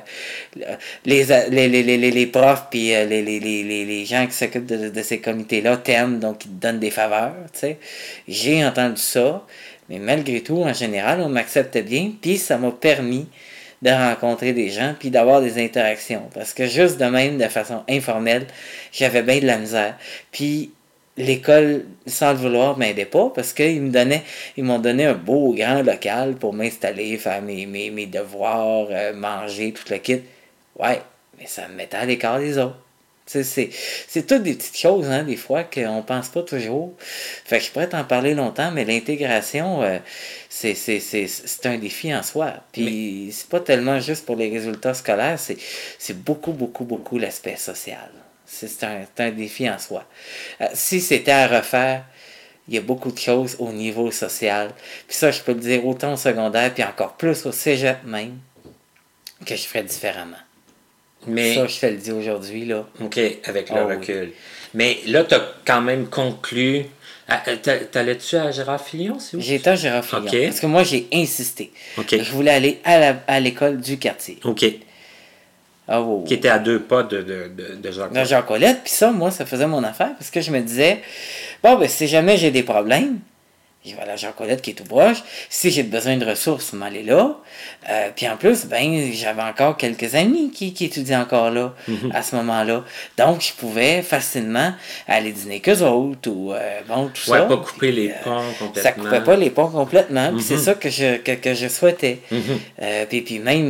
S2: les profs puis les gens qui s'occupent de ces comités-là t'aiment, donc ils te donnent des faveurs, tu sais. J'ai entendu ça, mais malgré tout, en général, on m'acceptait bien, puis ça m'a permis de rencontrer des gens puis d'avoir des interactions. Parce que juste de même, de façon informelle, j'avais bien de la misère. Puis l'école, sans le vouloir, m'aidait pas parce qu'ils m'ont donné un beau grand local pour m'installer, faire mes devoirs, manger, tout le kit. Ouais, mais ça me mettait à l'écart des autres. C'est toutes des petites choses, hein, des fois, qu'on pense pas toujours. Fait que je pourrais t'en parler longtemps, mais l'intégration, c'est un défi en soi. Puis c'est pas tellement juste pour les résultats scolaires, c'est beaucoup l'aspect social. C'est un défi en soi. Si c'était à refaire, il y a beaucoup de choses au niveau social. Puis ça, je peux le dire autant au secondaire, puis encore plus au cégep même, que je ferais différemment. Mais ça, je te le dis aujourd'hui, là.
S1: OK, avec le recul. Oui. Mais là, tu as quand même conclu... T'allais-tu à Gérard-Filion, c'est où?
S2: J'étais à Gérard-Filion. Okay. Parce que moi, j'ai insisté.
S1: Okay.
S2: Je voulais aller à l'école du quartier.
S1: OK. Qui était à 2 pas de Jean Colette.
S2: De Jean Colette. Puis ça, moi, ça faisait mon affaire. Parce que je me disais, si jamais j'ai des problèmes, je vais aller à Jean Colette qui est tout proche. Si j'ai besoin de ressources, je m'aller là. Puis en plus, j'avais encore quelques amis qui étudiaient encore là, à ce moment-là. Donc, je pouvais facilement aller dîner qu'eux autres ou tout ça.
S1: Ouais, pas couper les ponts complètement.
S2: Ça coupait pas les ponts complètement. Puis c'est ça que je souhaitais. Puis même,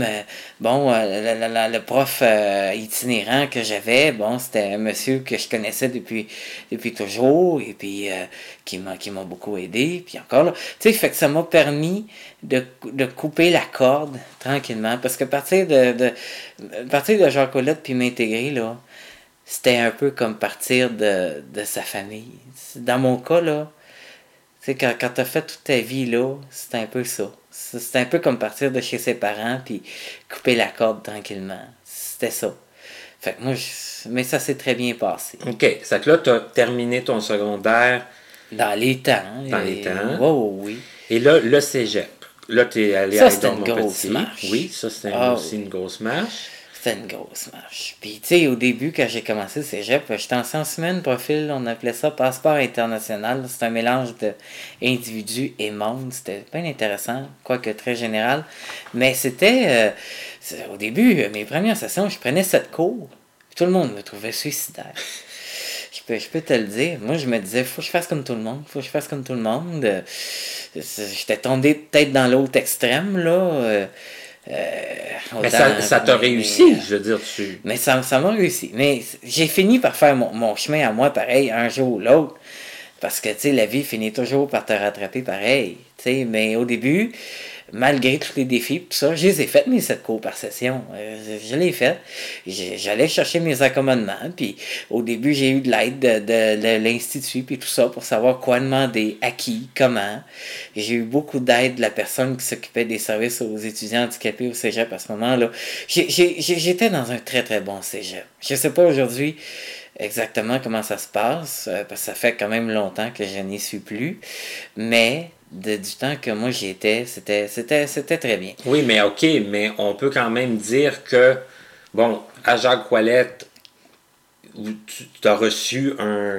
S2: le prof itinérant que j'avais, c'était un monsieur que je connaissais depuis toujours et puis qui m'a beaucoup aidé. Puis encore là, tu sais, fait que ça m'a permis de couper la corde tranquillement. Parce que partir de Jean Colette puis m'intégrer, là, c'était un peu comme partir de sa famille. Dans mon cas, là, tu sais, quand t'as fait toute ta vie, là, c'est un peu ça. C'est un peu comme partir de chez ses parents puis couper la corde tranquillement. C'était ça. Fait que moi, mais ça s'est très bien passé.
S1: OK. C'est que là, t'as terminé ton secondaire...
S2: Dans les temps. Oui.
S1: Et là, le cégep. Là, tu es allé
S2: à Edouard-Montpetit.
S1: Oui, ça, c'était aussi une grosse marche.
S2: C'était une grosse marche. Puis, tu sais, au début, quand j'ai commencé le cégep, j'étais en semaine profil, on appelait ça passeport international. C'est un mélange d'individus et monde. C'était bien intéressant, quoique très général. Mais c'était, au début, mes premières sessions, je prenais 7 cours. Puis tout le monde me trouvait suicidaire. Je peux te le dire. Moi, je me disais, faut que je fasse comme tout le monde. Faut que je fasse comme tout le monde. J'étais tombé peut-être dans l'autre extrême, là.
S1: Mais ça t'a réussi, je veux dire, tu...
S2: Mais ça m'a réussi. Mais j'ai fini par faire mon chemin à moi, pareil, un jour ou l'autre. Parce que, tu sais, la vie finit toujours par te rattraper pareil. Tu sais, mais au début, malgré tous les défis, tout ça, je les ai faites, mes 7 cours par session. Je l'ai fait. J'allais chercher mes accommodements. Puis au début, j'ai eu de l'aide de l'Institut, puis tout ça, pour savoir quoi demander, à qui, comment. J'ai eu beaucoup d'aide de la personne qui s'occupait des services aux étudiants handicapés au cégep à ce moment-là. J'étais dans un très, très bon cégep. Je sais pas aujourd'hui exactement comment ça se passe, parce que ça fait quand même longtemps que je n'y suis plus, mais du temps que moi j'y étais, c'était très bien.
S1: Oui, mais OK, mais on peut quand même dire que, bon, à Jacques Ouellette, tu as reçu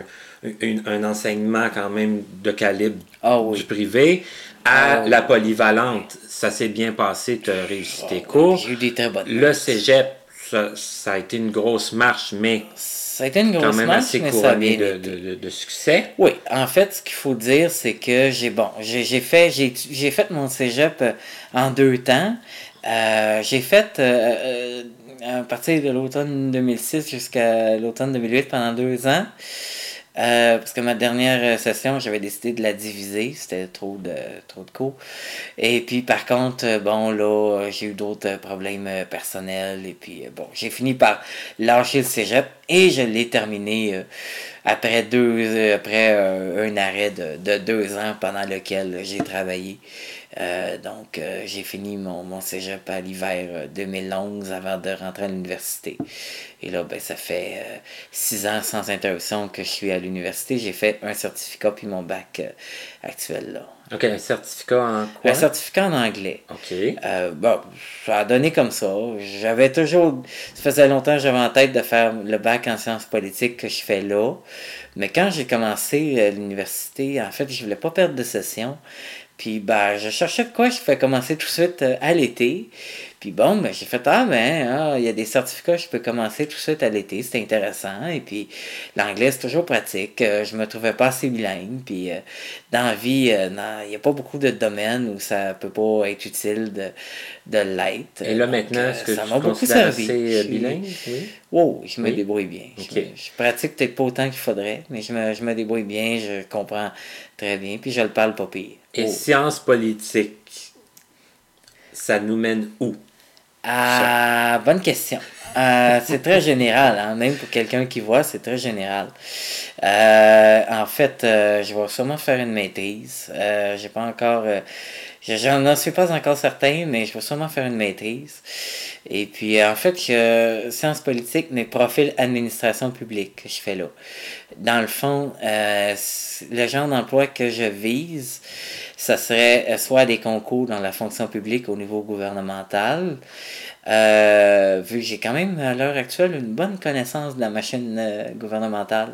S1: un enseignement quand même de calibre du privé. À la polyvalente, ça s'est bien passé, tu as réussi tes cours.
S2: J'ai eu des très bonnes
S1: Le cégep, ça a été une grosse marche, mais...
S2: Ça a été une grosse marche,
S1: assez couronné de succès.
S2: Oui, en fait, ce qu'il faut dire, c'est que j'ai fait mon cégep en 2 temps. J'ai fait à partir de l'automne 2006 jusqu'à l'automne 2008 pendant 2 ans. Parce que ma dernière session, j'avais décidé de la diviser. C'était trop de cours. Et puis, par contre, bon, là, j'ai eu d'autres problèmes personnels. Et puis, bon, j'ai fini par lâcher le cégep et je l'ai terminé après un arrêt de 2 ans pendant lequel j'ai travaillé. Donc, j'ai fini mon cégep à l'hiver 2011 avant de rentrer à l'université. Et là, ben, ça fait 6 ans sans interruption que je suis à l'université. J'ai fait un certificat puis mon bac actuel, là.
S1: OK, un certificat en quoi?
S2: Un certificat en anglais.
S1: OK.
S2: Bon, ça a donné comme ça. J'avais toujours... Ça faisait longtemps que j'avais en tête de faire le bac en sciences politiques que je fais là. Mais quand j'ai commencé l'université, en fait, je voulais pas perdre de session. Puis, ben, je cherchais de quoi je fais commencer tout de suite à l'été. Puis bon, ben, j'ai fait, il y a des certificats, je peux commencer tout de suite à l'été, c'est intéressant. Et puis, l'anglais, c'est toujours pratique. Je me trouvais pas assez bilingue. Puis, dans la vie, il n'y a pas beaucoup de domaines où ça peut pas être utile de l'être.
S1: Et là, maintenant, est-ce que
S2: ça
S1: tu
S2: m'a beaucoup servi.
S1: assez bilingue? Oui.
S2: Oh, je me débrouille bien.
S1: Okay.
S2: Je pratique peut-être pas autant qu'il faudrait, mais je me débrouille bien, je comprends très bien, puis je le parle pas pire.
S1: Et sciences politiques, ça nous mène où?
S2: Bonne question. C'est très général, hein? Même pour quelqu'un qui voit, c'est très général. En fait, je vais sûrement faire une maîtrise. J'ai pas encore... j'en suis pas encore certain, mais je vais sûrement faire une maîtrise. Et puis, en fait, sciences politiques, mais profil administration publique que je fais là. Dans le fond, le genre d'emploi que je vise, ça serait soit des concours dans la fonction publique au niveau gouvernemental, vu que j'ai quand même à l'heure actuelle une bonne connaissance de la machine gouvernementale.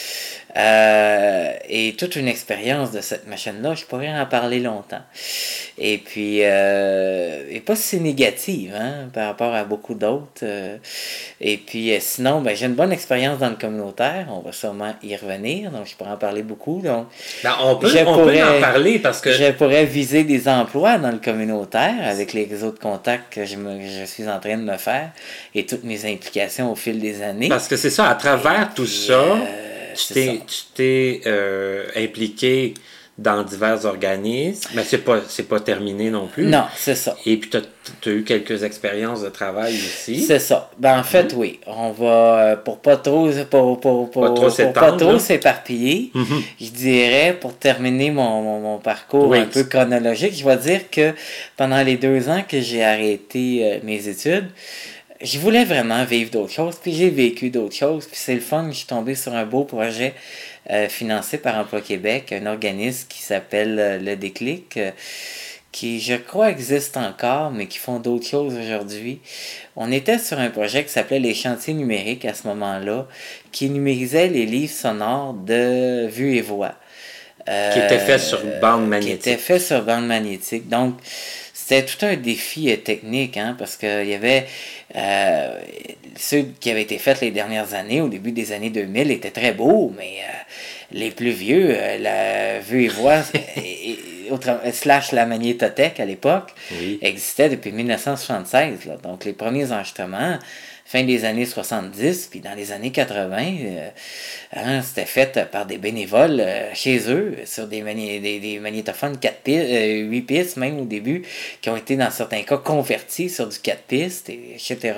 S2: Et toute une expérience de cette machine-là, je pourrais en parler longtemps. Et puis, et pas si négative, hein, par rapport à beaucoup d'autres. Et puis, sinon, ben, j'ai une bonne expérience dans le communautaire. On va sûrement y revenir, donc je pourrais en parler beaucoup. Donc,
S1: ben, on peut en parler parce que...
S2: Je pourrais viser des emplois dans le communautaire avec les autres contacts que je suis en train de me faire et toutes mes implications au fil des années.
S1: Parce que c'est ça, à travers tout ça... Tu t'es impliqué dans divers organismes, mais c'est pas terminé non plus.
S2: Non, c'est ça.
S1: Et puis, tu as eu quelques expériences de travail aussi.
S2: C'est ça. Ben, en fait, oui. On va, pour pas trop s'éparpiller, je dirais, pour terminer mon parcours un peu chronologique, je vais dire que pendant les 2 ans que j'ai arrêté mes études, je voulais vraiment vivre d'autres choses, puis j'ai vécu d'autres choses, puis c'est le fun, je suis tombé sur un beau projet financé par Emploi Québec, un organisme qui s'appelle Le Déclic, qui, je crois, existe encore, mais qui font d'autres choses aujourd'hui. On était sur un projet qui s'appelait les chantiers numériques à ce moment-là, qui numérisait les livres sonores de Vue et Voix.
S1: Qui était fait sur bande magnétique.
S2: Donc, c'était tout un défi technique, hein, parce qu'il y avait ceux qui avaient été faits les dernières années, au début des années 2000, étaient très beaux, mais les plus vieux, la Vue et Voix, slash la magnétothèque à l'époque, existait depuis 1976. Là. Donc les premiers enregistrements, fin des années 70, puis dans les années 80, c'était fait par des bénévoles chez eux, sur des magnétophones 4 pistes, 8 pistes même au début, qui ont été dans certains cas convertis sur du 4 pistes, etc.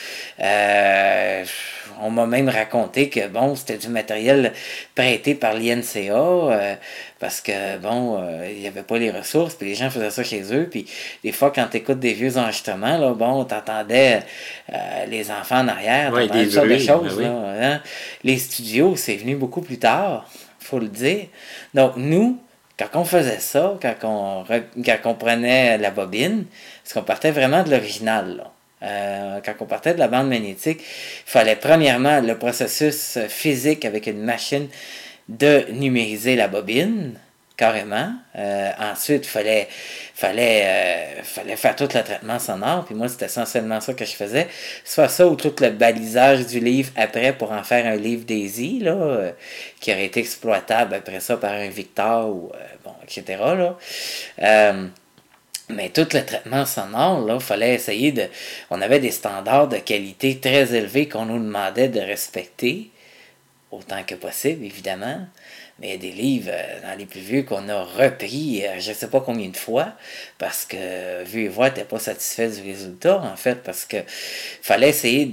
S2: On m'a même raconté que bon, c'était du matériel prêté par l'INCA, parce que bon, il n'y avait pas les ressources, puis les gens faisaient ça chez eux, puis des fois quand tu écoutes des vieux enregistrements, là, bon, t'entendais les enfants en arrière,
S1: des
S2: sortes de choses.
S1: oui.
S2: Là, hein? Les studios, c'est venu beaucoup plus tard, faut le dire. Donc nous, quand on faisait ça, quand on prenait la bobine, parce qu'on partait vraiment de l'original, là. Quand on partait de la bande magnétique, il fallait premièrement le processus physique avec une machine de numériser la bobine, carrément. Ensuite, il fallait faire tout le traitement sonore, puis moi, c'était essentiellement ça que je faisais. Soit ça ou tout le balisage du livre après pour en faire un livre Daisy, là, qui aurait été exploitable après ça par un Victor, ou etc. Là. Mais tout le traitement sonore, là, fallait essayer de... On avait des standards de qualité très élevés qu'on nous demandait de respecter, autant que possible, évidemment. Mais il y a des livres, dans les plus vieux, qu'on a repris je ne sais pas combien de fois, parce que Vue et Voix n'était pas satisfait du résultat, en fait, parce que fallait essayer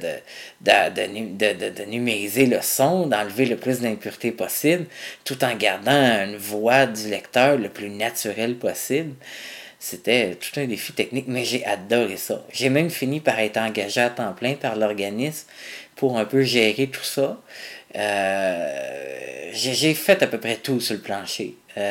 S2: de numériser le son, d'enlever le plus d'impuretés possible, tout en gardant une voix du lecteur le plus naturelle possible. C'était tout un défi technique, mais j'ai adoré ça. J'ai même fini par être engagé à temps plein par l'organisme pour un peu gérer tout ça. J'ai fait à peu près tout sur le plancher.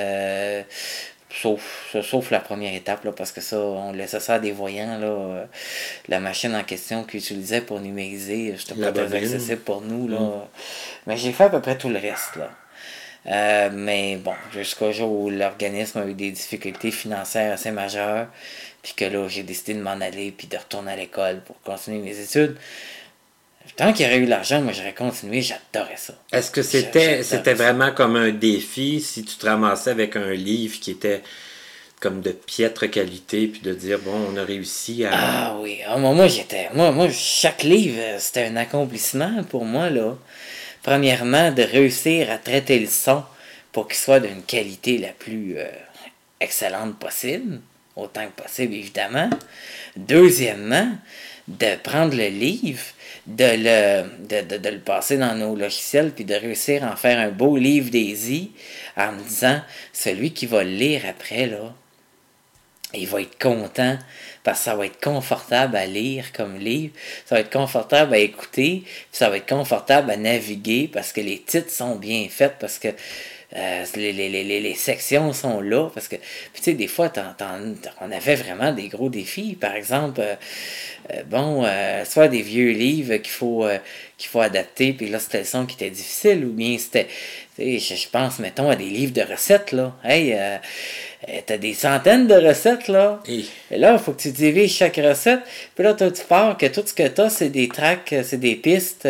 S2: Sauf la première étape, là, parce que ça, on laissait ça à des voyants. Là, la machine en question qu'ils utilisaient pour numériser, c'était pas très accessible pour nous. Là. Mais j'ai fait à peu près tout le reste. Là. Mais bon, jusqu'au jour où l'organisme a eu des difficultés financières assez majeures, puis que là, j'ai décidé de m'en aller, puis de retourner à l'école pour continuer mes études. Tant qu'il y aurait eu l'argent, moi, j'aurais continué, j'adorais ça.
S1: Est-ce que c'était vraiment comme un défi si tu te ramassais avec un livre qui était comme de piètre qualité, puis de dire, bon, on a réussi à...
S2: Ah oui, moi, chaque livre, c'était un accomplissement pour moi, là. Premièrement, de réussir à traiter le son pour qu'il soit d'une qualité la plus excellente possible, autant que possible, évidemment. Deuxièmement, de prendre le livre, de le passer dans nos logiciels, puis de réussir à en faire un beau livre Daisy, en me disant, celui qui va le lire après, là, il va être content, parce que ça va être confortable à lire comme livre, ça va être confortable à écouter, puis ça va être confortable à naviguer, parce que les titres sont bien faits, parce que les sections sont là, parce que, puis tu sais, des fois, on avait vraiment des gros défis, par exemple, soit des vieux livres qu'il faut adapter, puis là, c'était le son qui était difficile, ou bien c'était, je pense, mettons, à des livres de recettes, là, hey, t'as des centaines de recettes, là. Et là, il faut que tu divises chaque recette. Puis là, tu pars que tout ce que t'as, c'est des tracks, c'est des pistes.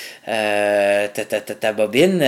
S2: Ta bobine,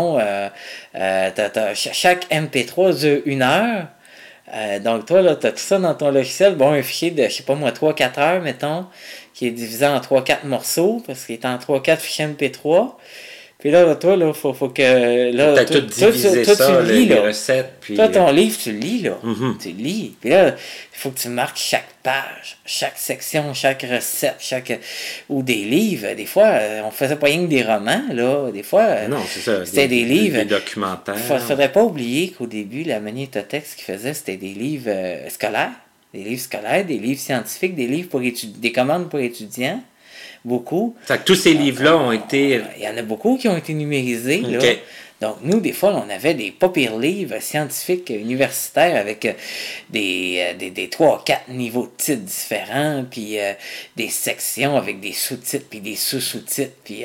S2: chaque MP3 dure 1 heure. Donc, toi, là, t'as tout ça dans ton logiciel. Bon, un fichier de, je sais pas moi, 3-4 heures, mettons, qui est divisé en 3-4 morceaux, parce qu'il est en 3-4 fichiers MP3. Puis là, toi, là, faut que... Là,
S1: t'as tout divisé ça, les recettes, puis...
S2: Toi, ton livre, tu le lis, là. Tu le lis. Puis là, il faut que tu marques chaque page, chaque section, chaque recette, ou des livres. Des fois, on faisait pas rien que des romans, là. Des fois,
S1: non, c'est ça,
S2: c'était des livres...
S1: Des documentaires.
S2: Faudrait pas oublier qu'au début, la magnétothèque, ce qu'ils faisait, c'était des livres scolaires. Des livres scolaires, des livres scientifiques, des livres pour des commandes pour étudiants. Beaucoup.
S1: Ça, tous ces livres-là ont été...
S2: Il y en a beaucoup qui ont été numérisés.
S1: Okay.
S2: Là. Donc, nous, des fois, on avait des pas pires livres scientifiques universitaires avec des 3-4 niveaux de titres différents, puis des sections avec des sous-titres, puis des sous-sous-titres, puis...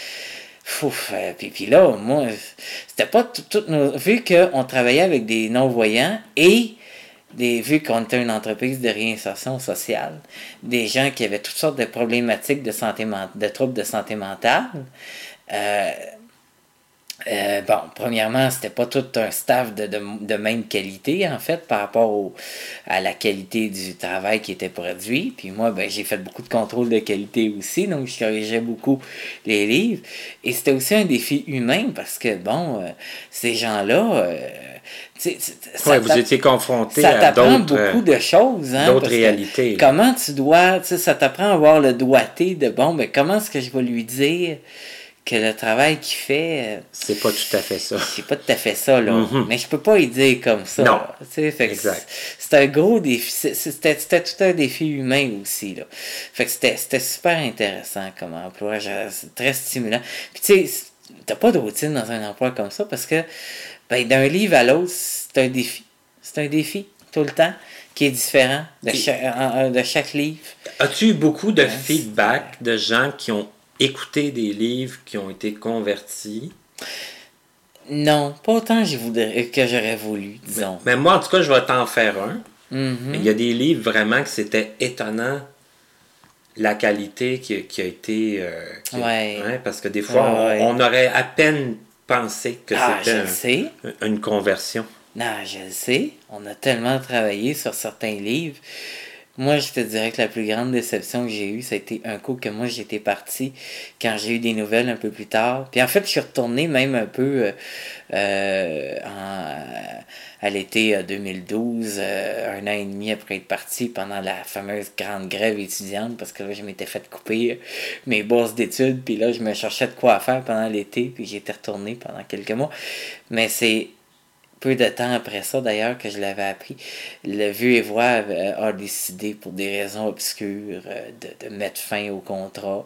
S2: puis là, moi, c'était pas tout nos... Vu qu'on travaillait avec des non-voyants et vu qu'on était une entreprise de réinsertion sociale, des gens qui avaient toutes sortes de problématiques de troubles de santé mentale. Bon, premièrement, c'était pas tout un staff de même qualité, en fait, par rapport à la qualité du travail qui était produit. Puis moi, ben, j'ai fait beaucoup de contrôle de qualité aussi, donc je corrigeais beaucoup les livres. Et c'était aussi un défi humain, parce que, bon, ces gens-là...
S1: vous étiez confronté
S2: ça
S1: à
S2: t'apprend
S1: d'autres,
S2: beaucoup de choses, hein,
S1: d'autres réalités.
S2: Comment tu dois... Ça t'apprend à avoir le doigté de, bon, ben, comment est-ce que je vais lui dire que le travail qu'il fait...
S1: c'est pas tout à fait ça.
S2: C'est pas tout à fait ça, là. Mais je peux pas y dire comme ça.
S1: Non.
S2: Fait
S1: exact.
S2: C'est un gros défi. C'était tout un défi humain aussi, là. Fait que c'était super intéressant comme emploi. C'est très stimulant. Puis tu sais, t'as pas de routine dans un emploi comme ça parce que ben, d'un livre à l'autre, c'est un défi. C'est un défi, tout le temps, qui est différent de chaque livre.
S1: As-tu eu beaucoup de feedback de gens qui ont écouté des livres qui ont été convertis?
S2: Non, pas autant que j'aurais voulu, disons.
S1: Mais moi, en tout cas, je vais t'en faire un.
S2: Mm-hmm.
S1: Il y a des livres vraiment que c'était étonnant la qualité qui a été... parce que des fois, on aurait à peine pensé que c'était une conversion.
S2: Non, je le sais. On a tellement travaillé sur certains livres. Moi, je te dirais que la plus grande déception que j'ai eue, ça a été un coup que moi, j'étais parti quand j'ai eu des nouvelles un peu plus tard. Puis en fait, je suis retourné même un peu à l'été 2012, un an et demi après être parti pendant la fameuse grande grève étudiante, parce que là, je m'étais fait couper mes bourses d'études, puis là, je me cherchais de quoi faire pendant l'été, puis j'étais retourné pendant quelques mois. Mais c'est peu de temps après ça, d'ailleurs, que je l'avais appris, le Vieux et Voix a décidé, pour des raisons obscures, de mettre fin au contrat.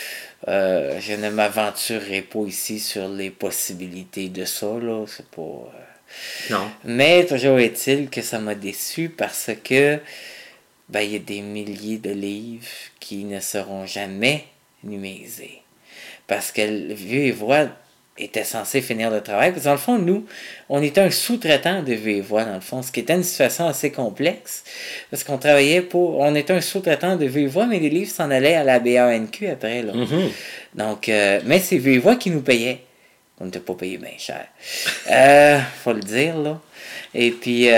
S2: Je ne m'aventurerai pas ici sur les possibilités de ça, là. C'est pas...
S1: Non.
S2: Mais toujours est-il que ça m'a déçu parce que ben, il y a des milliers de livres qui ne seront jamais numérisés. Parce que le Vieux et Voix était censé finir le travail. Parce que dans le fond, nous, on était un sous-traitant de Vieux et Voix, dans le fond, ce qui était une situation assez complexe. Parce qu'on travaillait on était un sous-traitant de Vieux et Voix, mais les livres s'en allaient à la BANQ après, là.
S1: Mm-hmm.
S2: Donc, mais c'est Vieux et Voix qui nous payait. On n'était pas payé bien cher. Faut le dire, là. Et puis,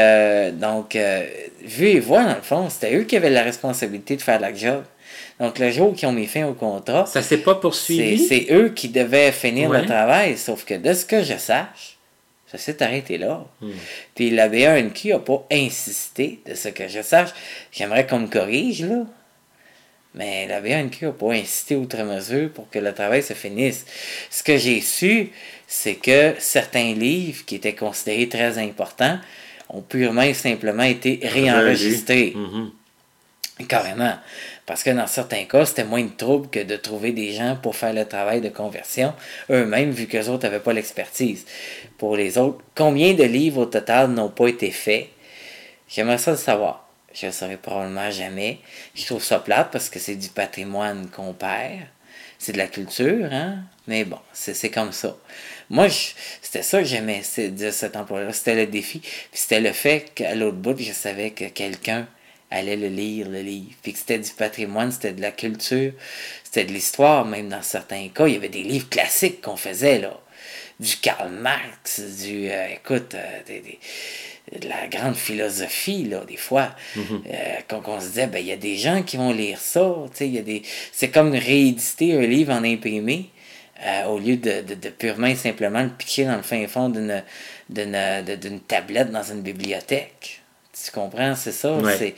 S2: Vieux et Voix, dans le fond, c'était eux qui avaient la responsabilité de faire la job. Donc, le jour qu'ils ont mis fin au contrat...
S1: Ça s'est pas poursuivi?
S2: C'est eux qui devaient finir le travail, sauf que de ce que je sache, ça s'est arrêté là. Puis la BANQ n'a pas insisté, de ce que je sache. J'aimerais qu'on me corrige, là. Mais la BANQ n'a pas insisté outre mesure pour que le travail se finisse. Ce que j'ai su, c'est que certains livres qui étaient considérés très importants ont purement et simplement été réenregistrés. Carrément. Parce que dans certains cas, c'était moins de trouble que de trouver des gens pour faire le travail de conversion, eux-mêmes, vu qu'eux autres n'avaient pas l'expertise. Pour les autres, combien de livres au total n'ont pas été faits? J'aimerais ça le savoir. Je ne le saurais probablement jamais. Je trouve ça plate parce que c'est du patrimoine qu'on perd. C'est de la culture, hein? Mais bon, c'est comme ça. Moi, c'était ça que j'aimais de cet emploi-là. C'était le défi. Puis c'était le fait qu'à l'autre bout, je savais que quelqu'un allait le livre. Puis que c'était du patrimoine, c'était de la culture, c'était de l'histoire, même dans certains cas. Il y avait des livres classiques qu'on faisait, là. Du Karl Marx, de la grande philosophie, là, des fois. Qu'on se disait, ben, il y a des gens qui vont lire ça, c'est comme rééditer un livre en imprimé, au lieu de purement et simplement le pitcher dans le fin fond d'une tablette dans une bibliothèque. Tu comprends? C'est ça.
S1: Ouais.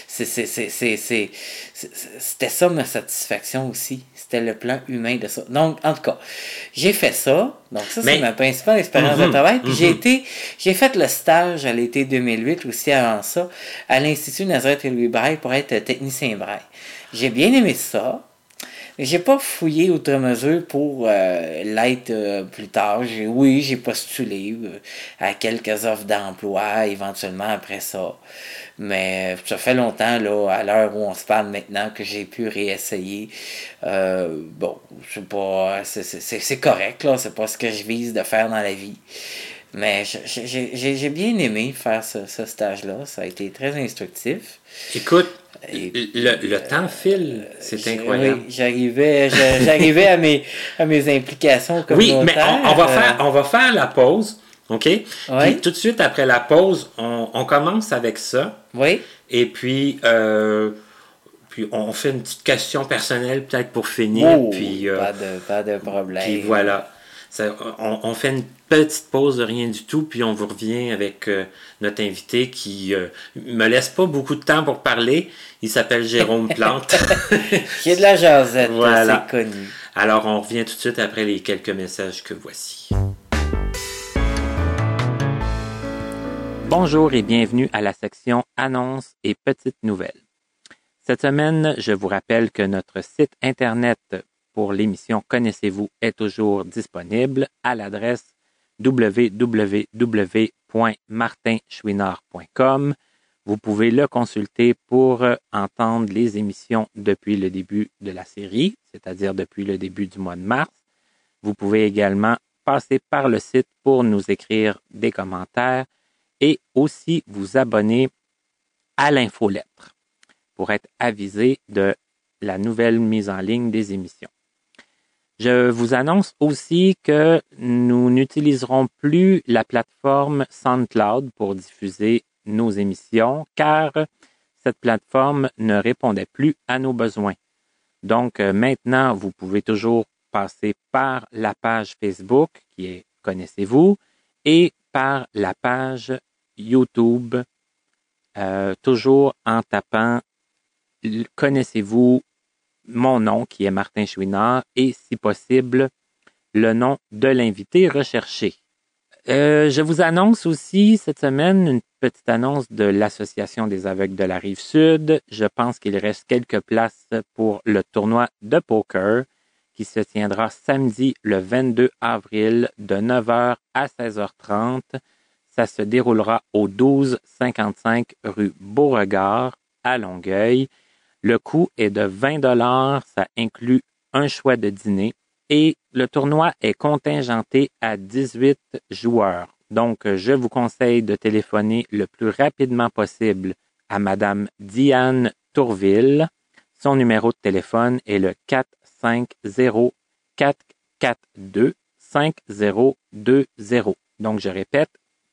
S2: C'était ça ma satisfaction aussi. C'était le plan humain de ça. Donc, en tout cas, j'ai fait ça. Donc, ça, c'est ma principale expérience de travail. Puis j'ai fait le stage à l'été 2008, aussi avant ça, à l'Institut Nazareth et Louis Braille pour être technicien Braille. J'ai bien aimé ça. J'ai pas fouillé outre mesure pour l'être plus tard. J'ai postulé à quelques offres d'emploi, éventuellement après ça. Mais ça fait longtemps, là, à l'heure où on se parle maintenant, que j'ai pu réessayer. Bon, c'est pas. C'est correct, là. C'est pas ce que je vise de faire dans la vie. Mais j'ai bien aimé faire ce stage-là. Ça a été très instructif.
S1: Écoute, le temps file, c'est incroyable.
S2: Oui, j'arrivais à mes implications communautaires.
S1: Oui, mais on va faire la pause, OK?
S2: Oui.
S1: Puis tout de suite après la pause, on commence avec ça.
S2: Oui.
S1: Et puis on fait une petite question personnelle peut-être pour finir.
S2: Oh,
S1: puis,
S2: pas de problème.
S1: Puis voilà. On fait une petite pause de rien du tout, puis on vous revient avec notre invité qui me laisse pas beaucoup de temps pour parler. Il s'appelle Jérôme Plante.
S2: Qui est de la jasette,
S1: voilà.
S2: c'est connu.
S1: Alors, on revient tout de suite après les quelques messages que voici. Bonjour et bienvenue à la section Annonces et petites nouvelles. Cette semaine, je vous rappelle que notre site Internet pour l'émission Connaissez-vous est toujours disponible à l'adresse www.martinchouinard.com. Vous pouvez le consulter pour entendre les émissions depuis le début de la série, c'est-à-dire depuis le début du mois de mars. Vous pouvez également passer par le site pour nous écrire des commentaires et aussi vous abonner à l'infolettre pour être avisé de la nouvelle mise en ligne des émissions. Je vous annonce aussi que nous n'utiliserons plus la plateforme SoundCloud pour diffuser nos émissions car cette plateforme ne répondait plus à nos besoins. Donc maintenant, vous pouvez toujours passer par la page Facebook qui est Connaissez-vous et par la page YouTube, toujours en tapant Connaissez-vous mon nom qui est Martin Chouinard et, si possible, le nom de l'invité recherché. Je vous annonce aussi cette semaine une petite annonce de l'Association des aveugles de la Rive-Sud. Je pense qu'il reste quelques places pour le tournoi de poker qui se tiendra samedi le 22 avril de 9h à 16h30. Ça se déroulera au 1255 rue Beauregard à Longueuil. Le coût est de 20 $, ça inclut un choix de dîner et le tournoi est contingenté à 18 joueurs. Donc, je vous conseille de téléphoner le plus rapidement possible à Madame Diane Tourville. Son numéro de téléphone est le 450-442-5020. Donc, je répète,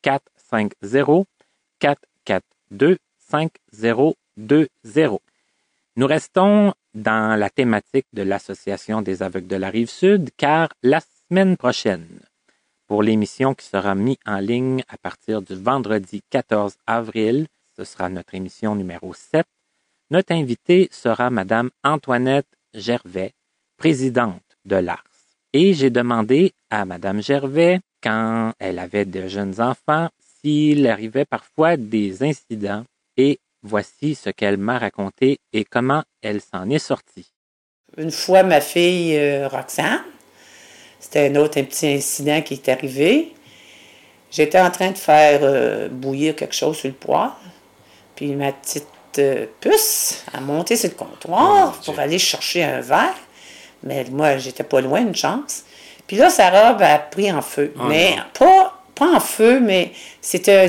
S1: 450-442-5020. Nous restons dans la thématique de l'Association des aveugles de la Rive-Sud car la semaine prochaine, pour l'émission qui sera mise en ligne à partir du vendredi 14 avril, ce sera notre émission numéro 7, notre invitée sera Madame Antoinette Gervais, présidente de l'ARS. Et j'ai demandé à Madame Gervais, quand elle avait de jeunes enfants, s'il arrivait parfois des incidents et voici ce qu'elle m'a raconté et comment elle s'en est sortie.
S3: Une fois, ma fille Roxane, c'était un petit incident qui est arrivé. J'étais en train de faire bouillir quelque chose sur le poêle. Puis ma petite puce a monté sur le comptoir pour aller chercher un verre. Mais moi, j'étais pas loin, une chance. Puis là, sa robe a pris en feu. Mais pas en feu, mais c'était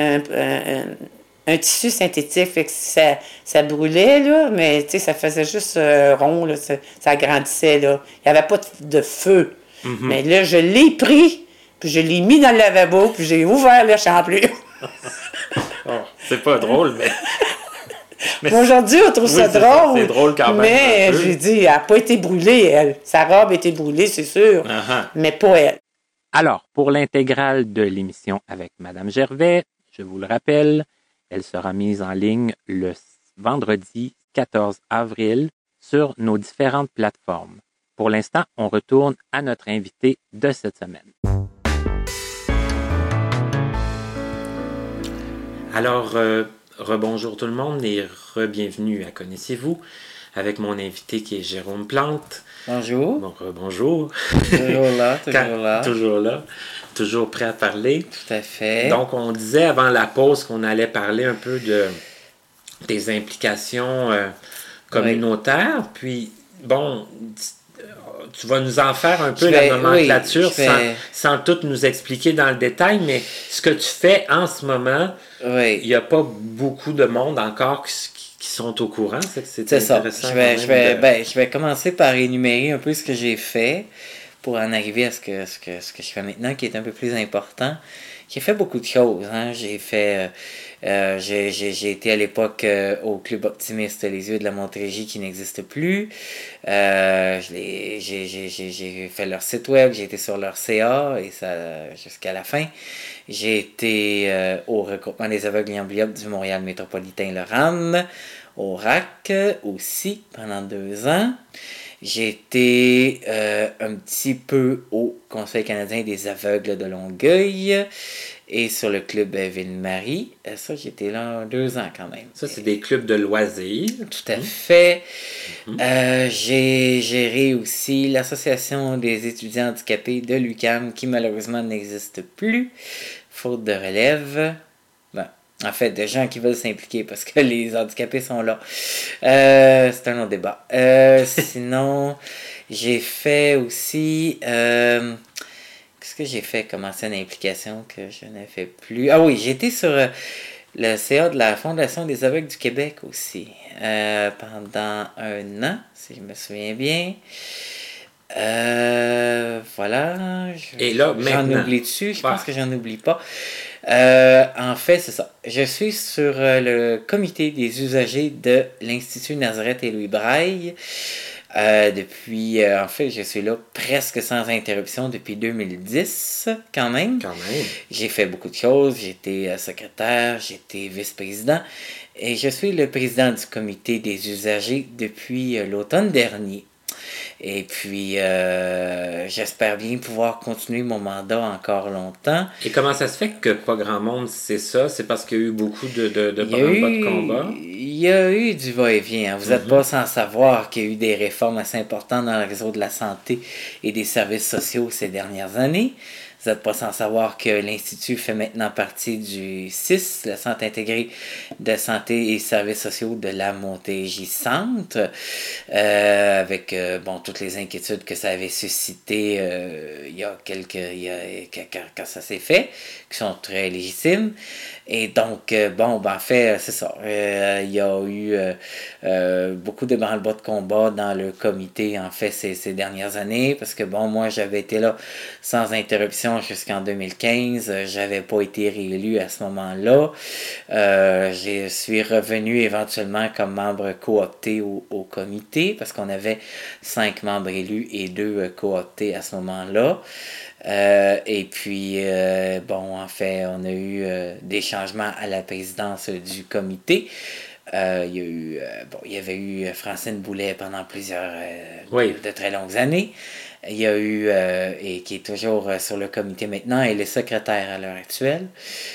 S3: un tissu synthétique, fait que ça brûlait, là, mais ça faisait juste rond, là, ça agrandissait, là. Il n'y avait pas de feu. Mm-hmm. Mais là, je l'ai pris, puis je l'ai mis dans le lavabo, puis j'ai ouvert la champlure.
S1: C'est pas drôle, mais...
S3: Aujourd'hui, on trouve ça drôle.
S1: C'est drôle quand même.
S3: Mais j'ai dit, elle n'a pas été brûlée, elle. Sa robe a été brûlée, c'est sûr, mais pas elle.
S1: Alors, pour l'intégrale de l'émission avec Mme Gervais, je vous le rappelle, elle sera mise en ligne le vendredi 14 avril sur nos différentes plateformes. Pour l'instant, on retourne à notre invité de cette semaine. Alors, rebonjour tout le monde et re-bienvenue à Connaissez-vous avec mon invité qui est Jérôme Plante.
S2: Bonjour.
S1: Bon, bonjour.
S2: Toujours là.
S1: Toujours prêt à parler.
S2: Tout à fait.
S1: Donc, on disait avant la pause qu'on allait parler un peu des implications communautaires. Oui. Puis, bon, tu vas nous en faire un peu la nomenclature sans tout nous expliquer dans le détail, mais ce que tu fais en ce moment, il n'y a pas beaucoup de monde encore qui sont au courant. C'est intéressant.
S2: Je vais commencer par énumérer un peu ce que j'ai fait pour en arriver à ce que je fais maintenant, qui est un peu plus important. J'ai fait beaucoup de choses. Hein. J'ai été à l'époque au Club Optimiste Les Yeux de la Montérégie qui n'existe plus. J'ai fait leur site web, j'ai été sur leur CA et ça jusqu'à la fin. J'ai été au regroupement des aveugles et amblyopes du Montréal métropolitain, le RAM, au RAC aussi pendant 2 ans. J'ai été un petit peu au Conseil canadien des aveugles de Longueuil et sur le club Ville-Marie. Ça, j'étais là 2 ans quand même.
S1: Ça, c'est des clubs de loisirs.
S2: Tout à fait. J'ai géré aussi l'Association des étudiants handicapés de l'UQAM qui malheureusement n'existe plus, faute de relève. En fait, de gens qui veulent s'impliquer parce que les handicapés sont là. C'est un autre débat. Sinon, j'ai fait aussi... qu'est-ce que j'ai fait comme ancienne implication que je n'ai fait plus? Ah oui, j'ai été sur le CA de la Fondation des aveugles du Québec aussi. Pendant 1 an, si je me souviens bien. Voilà.
S1: Et là,
S2: j'en oublie dessus. Je pense que j'en oublie pas. En fait, c'est ça. Je suis sur le comité des usagers de l'Institut Nazareth et Louis Braille. Depuis, en fait, je suis là presque sans interruption depuis 2010, quand même. J'ai fait beaucoup de choses. J'ai été secrétaire, j'ai été vice-président. Et je suis le président du comité des usagers depuis l'automne dernier. Et puis, j'espère bien pouvoir continuer mon mandat encore longtemps.
S1: Et comment ça se fait que pas grand monde sait ça? C'est parce qu'il y a eu beaucoup de branle-bas de combat?
S2: Il y a eu du va-et-vient. Vous n'êtes pas sans savoir qu'il y a eu des réformes assez importantes dans le réseau de la santé et des services sociaux ces dernières années. Vous n'êtes pas sans savoir que l'Institut fait maintenant partie du CIS, le Centre intégré de santé et services sociaux de la Montérégie-Centre, avec toutes les inquiétudes que ça avait suscité quand ça s'est fait, qui sont très légitimes. Et donc, en fait, c'est ça. Il y a eu beaucoup de branle-bas de combat dans le comité, en fait, ces dernières années, parce que, moi, j'avais été là sans interruption jusqu'en 2015. J'avais pas été réélu à ce moment-là. Je suis revenu éventuellement comme membre coopté au comité, parce qu'on avait 5 membres élus et 2 cooptés à ce moment-là. Et puis, en fait, on a eu des changements à la présidence du comité. Il y avait eu Francine Boulet pendant plusieurs de très longues années. Il y a eu, et qui est toujours sur le comité maintenant, elle est secrétaire à l'heure actuelle.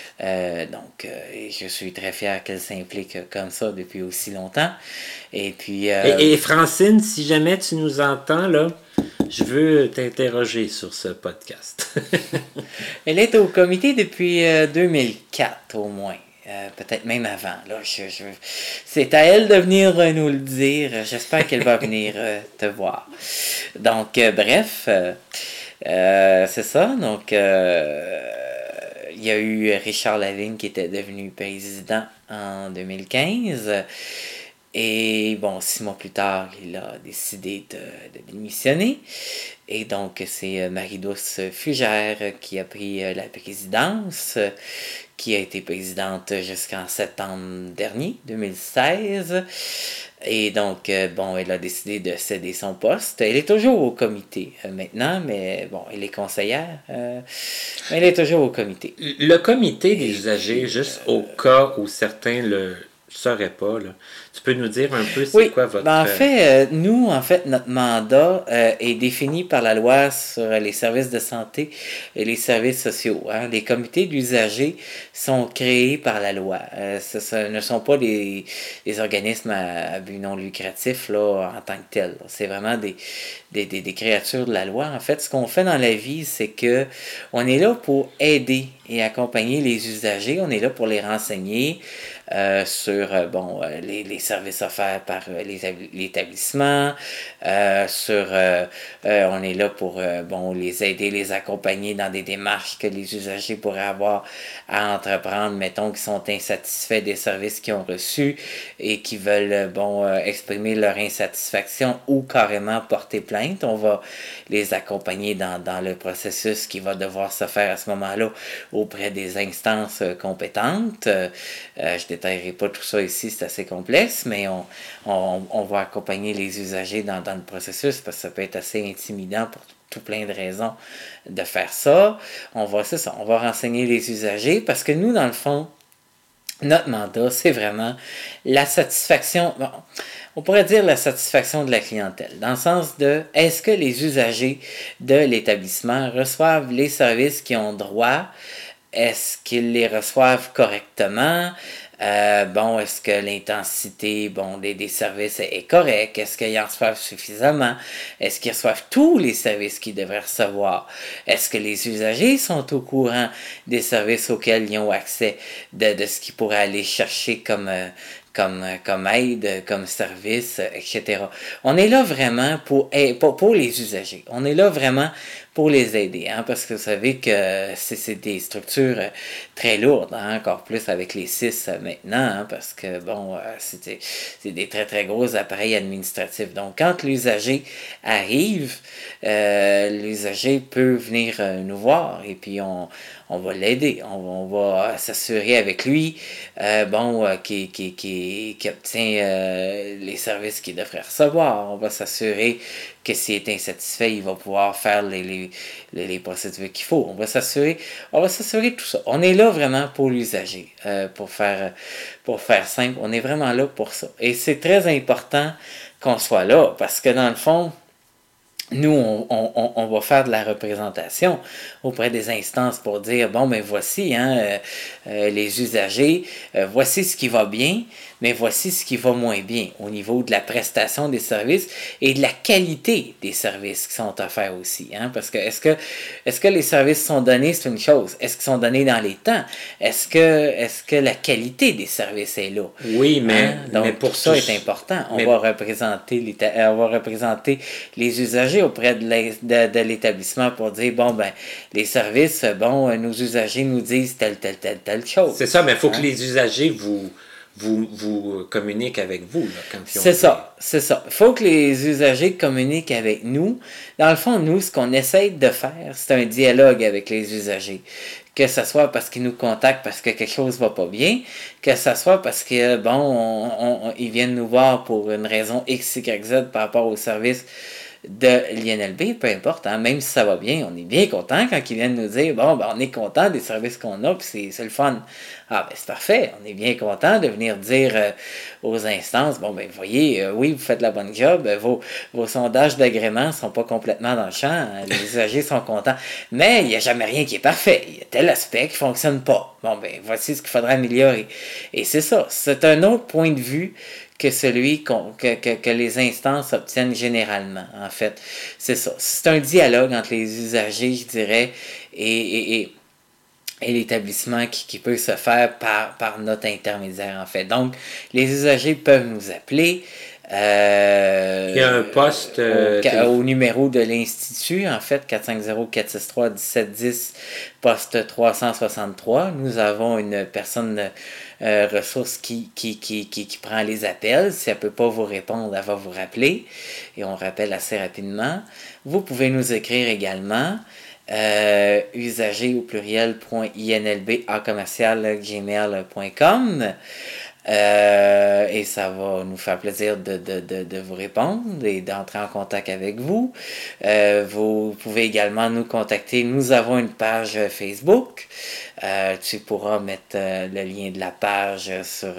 S2: Je suis très fier qu'elle s'implique comme ça depuis aussi longtemps. Et puis...
S1: Et Francine, si jamais tu nous entends, là, je veux t'interroger sur ce podcast.
S2: Elle est au comité depuis 2004 au moins. Peut-être même avant. Là, c'est à elle de venir nous le dire. J'espère qu'elle va venir te voir. Donc, bref, c'est ça. Donc, il y a eu Richard Lavigne qui était devenu président en 2015. Et 6 mois plus tard, il a décidé de démissionner. Et donc, c'est Marie-Douce Fugère qui a pris la présidence, qui a été présidente jusqu'en septembre dernier, 2016. Et donc, elle a décidé de céder son poste. Elle est toujours au comité maintenant, mais elle est conseillère. Mais elle est toujours au comité.
S1: Le comité des usagers, juste au cas où certains le sauraient pas, là, tu peux nous dire un peu quoi votre...
S2: En fait, notre mandat est défini par la loi sur les services de santé et les services sociaux. Hein. Les comités d'usagers sont créés par la loi. Ce ne sont pas des organismes à but non lucratif là, en tant que tels. C'est vraiment des créatures de la loi. En fait, ce qu'on fait dans la vie, c'est que on est là pour aider et accompagner les usagers. On est là pour les renseigner. sur les services offerts par l'établissement, on est là pour les aider, les accompagner dans des démarches que les usagers pourraient avoir à entreprendre, mettons, qui sont insatisfaits des services qu'ils ont reçus et qui veulent exprimer leur insatisfaction ou carrément porter plainte. On va les accompagner dans le processus qui va devoir se faire à ce moment-là auprès des instances compétentes. Je détaillerai pas tout ça ici, c'est assez complexe, mais on va accompagner les usagers dans le processus parce que ça peut être assez intimidant pour tout plein de raisons de faire ça. On va renseigner les usagers parce que nous, dans le fond, notre mandat, c'est vraiment la satisfaction, on pourrait dire la satisfaction de la clientèle, dans le sens de est-ce que les usagers de l'établissement reçoivent les services qu'ils ont droit, est-ce qu'ils les reçoivent correctement, est-ce que l'intensité des services est correcte, est-ce qu'ils en reçoivent suffisamment, est-ce qu'ils reçoivent tous les services qu'ils devraient recevoir, est-ce que les usagers sont au courant des services auxquels ils ont accès, de ce qu'ils pourraient aller chercher comme aide, comme service, etc. On est là vraiment pour les usagers. On est là vraiment pour les aider, parce que vous savez que c'est des structures très lourdes, encore plus avec les 6 maintenant, parce que c'est des très très gros appareils administratifs. Donc quand l'usager arrive, l'usager peut venir nous voir et puis on va l'aider, on va s'assurer avec lui qu'il obtient les services qu'il devrait recevoir. On va s'assurer que s'il est insatisfait, il va pouvoir faire les procédures qu'il faut. On va s'assurer de tout ça. On est là vraiment pour l'usager, pour faire simple. On est vraiment là pour ça. Et c'est très important qu'on soit là parce que dans le fond, nous, on va faire de la représentation auprès des instances pour dire, voici les usagers, voici ce qui va bien, mais voici ce qui va moins bien au niveau de la prestation des services et de la qualité des services qui sont offerts aussi. Parce que est-ce que les services sont donnés, c'est une chose. Est-ce qu'ils sont donnés dans les temps? Est-ce que la qualité des services est là?
S1: Oui, mais...
S2: Donc,
S1: mais pour
S2: ça est important. On va représenter les usagers auprès de l'établissement pour dire, les services, nos usagers nous disent telle chose.
S1: C'est ça, mais il faut que les usagers vous communiquent avec vous. Là, quand
S2: c'est ça. Il faut que les usagers communiquent avec nous. Dans le fond, nous, ce qu'on essaie de faire, c'est un dialogue avec les usagers. Que ce soit parce qu'ils nous contactent parce que quelque chose va pas bien, que ce soit parce que, ils viennent nous voir pour une raison X, Y, Z par rapport au service de l'INLB, peu importe, même si ça va bien, on est bien content quand ils viennent nous dire on est content des services qu'on a, puis c'est le fun. C'est parfait, on est bien content de venir dire aux instances, voyez, oui, vous faites la bonne job, vos sondages d'agrément sont pas complètement dans le champ, les usagers sont contents, mais il n'y a jamais rien qui est parfait, il y a tel aspect qui fonctionne pas. Voici ce qu'il faudra améliorer. Et c'est ça, c'est un autre point de vue que celui que les instances obtiennent généralement, en fait. C'est ça. C'est un dialogue entre les usagers, je dirais, et l'établissement qui peut se faire par notre intermédiaire, en fait. Donc, les usagers peuvent nous appeler.
S1: Il y a un poste
S2: au numéro de l'Institut, en fait, 450-463-1710, poste 363. Nous avons une personne ressource qui prend les appels. Si elle ne peut pas vous répondre, elle va vous rappeler et on rappelle assez rapidement. Vous pouvez nous écrire également usager au pluriel.inlb@gmail.com. Et ça va nous faire plaisir de vous répondre et d'entrer en contact avec vous. Vous pouvez également nous contacter. Nous avons une page Facebook. Tu pourras mettre le lien de la page sur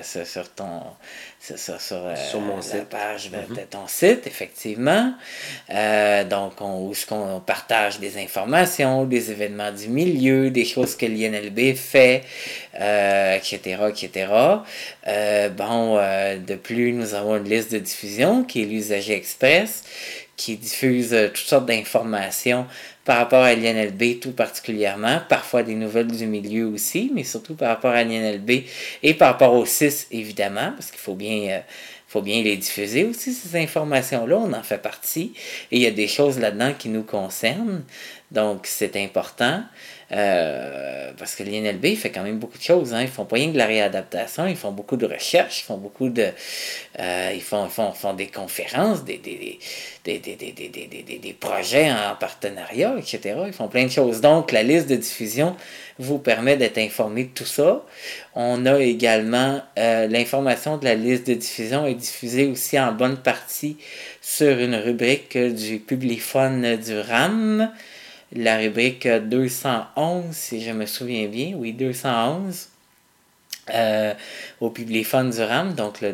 S1: mon site.
S2: La page de ton site, effectivement. Donc, où on partage des informations, des événements du milieu, des choses que l'INLB fait, etc., etc. De plus, nous avons une liste de diffusion qui est l'Usager Express, qui diffuse toutes sortes d'informations par rapport à l'INLB tout particulièrement, parfois des nouvelles du milieu aussi, mais surtout par rapport à l'INLB et par rapport au CIS, évidemment, parce qu'il faut bien les diffuser aussi, ces informations-là, on en fait partie, et il y a des choses là-dedans qui nous concernent, donc c'est important. Parce que l'INLB fait quand même beaucoup de choses. Ils font pas rien que de la réadaptation, ils font beaucoup de recherches, ils font beaucoup de. Ils font des conférences, des projets en partenariat, etc. Ils font plein de choses. Donc, la liste de diffusion vous permet d'être informé de tout ça. On a également l'information de la liste de diffusion est diffusée aussi en bonne partie sur une rubrique du Publiphone du RAM. La rubrique 211, si je me souviens bien, oui, 211, au Publiphone du RAM, donc le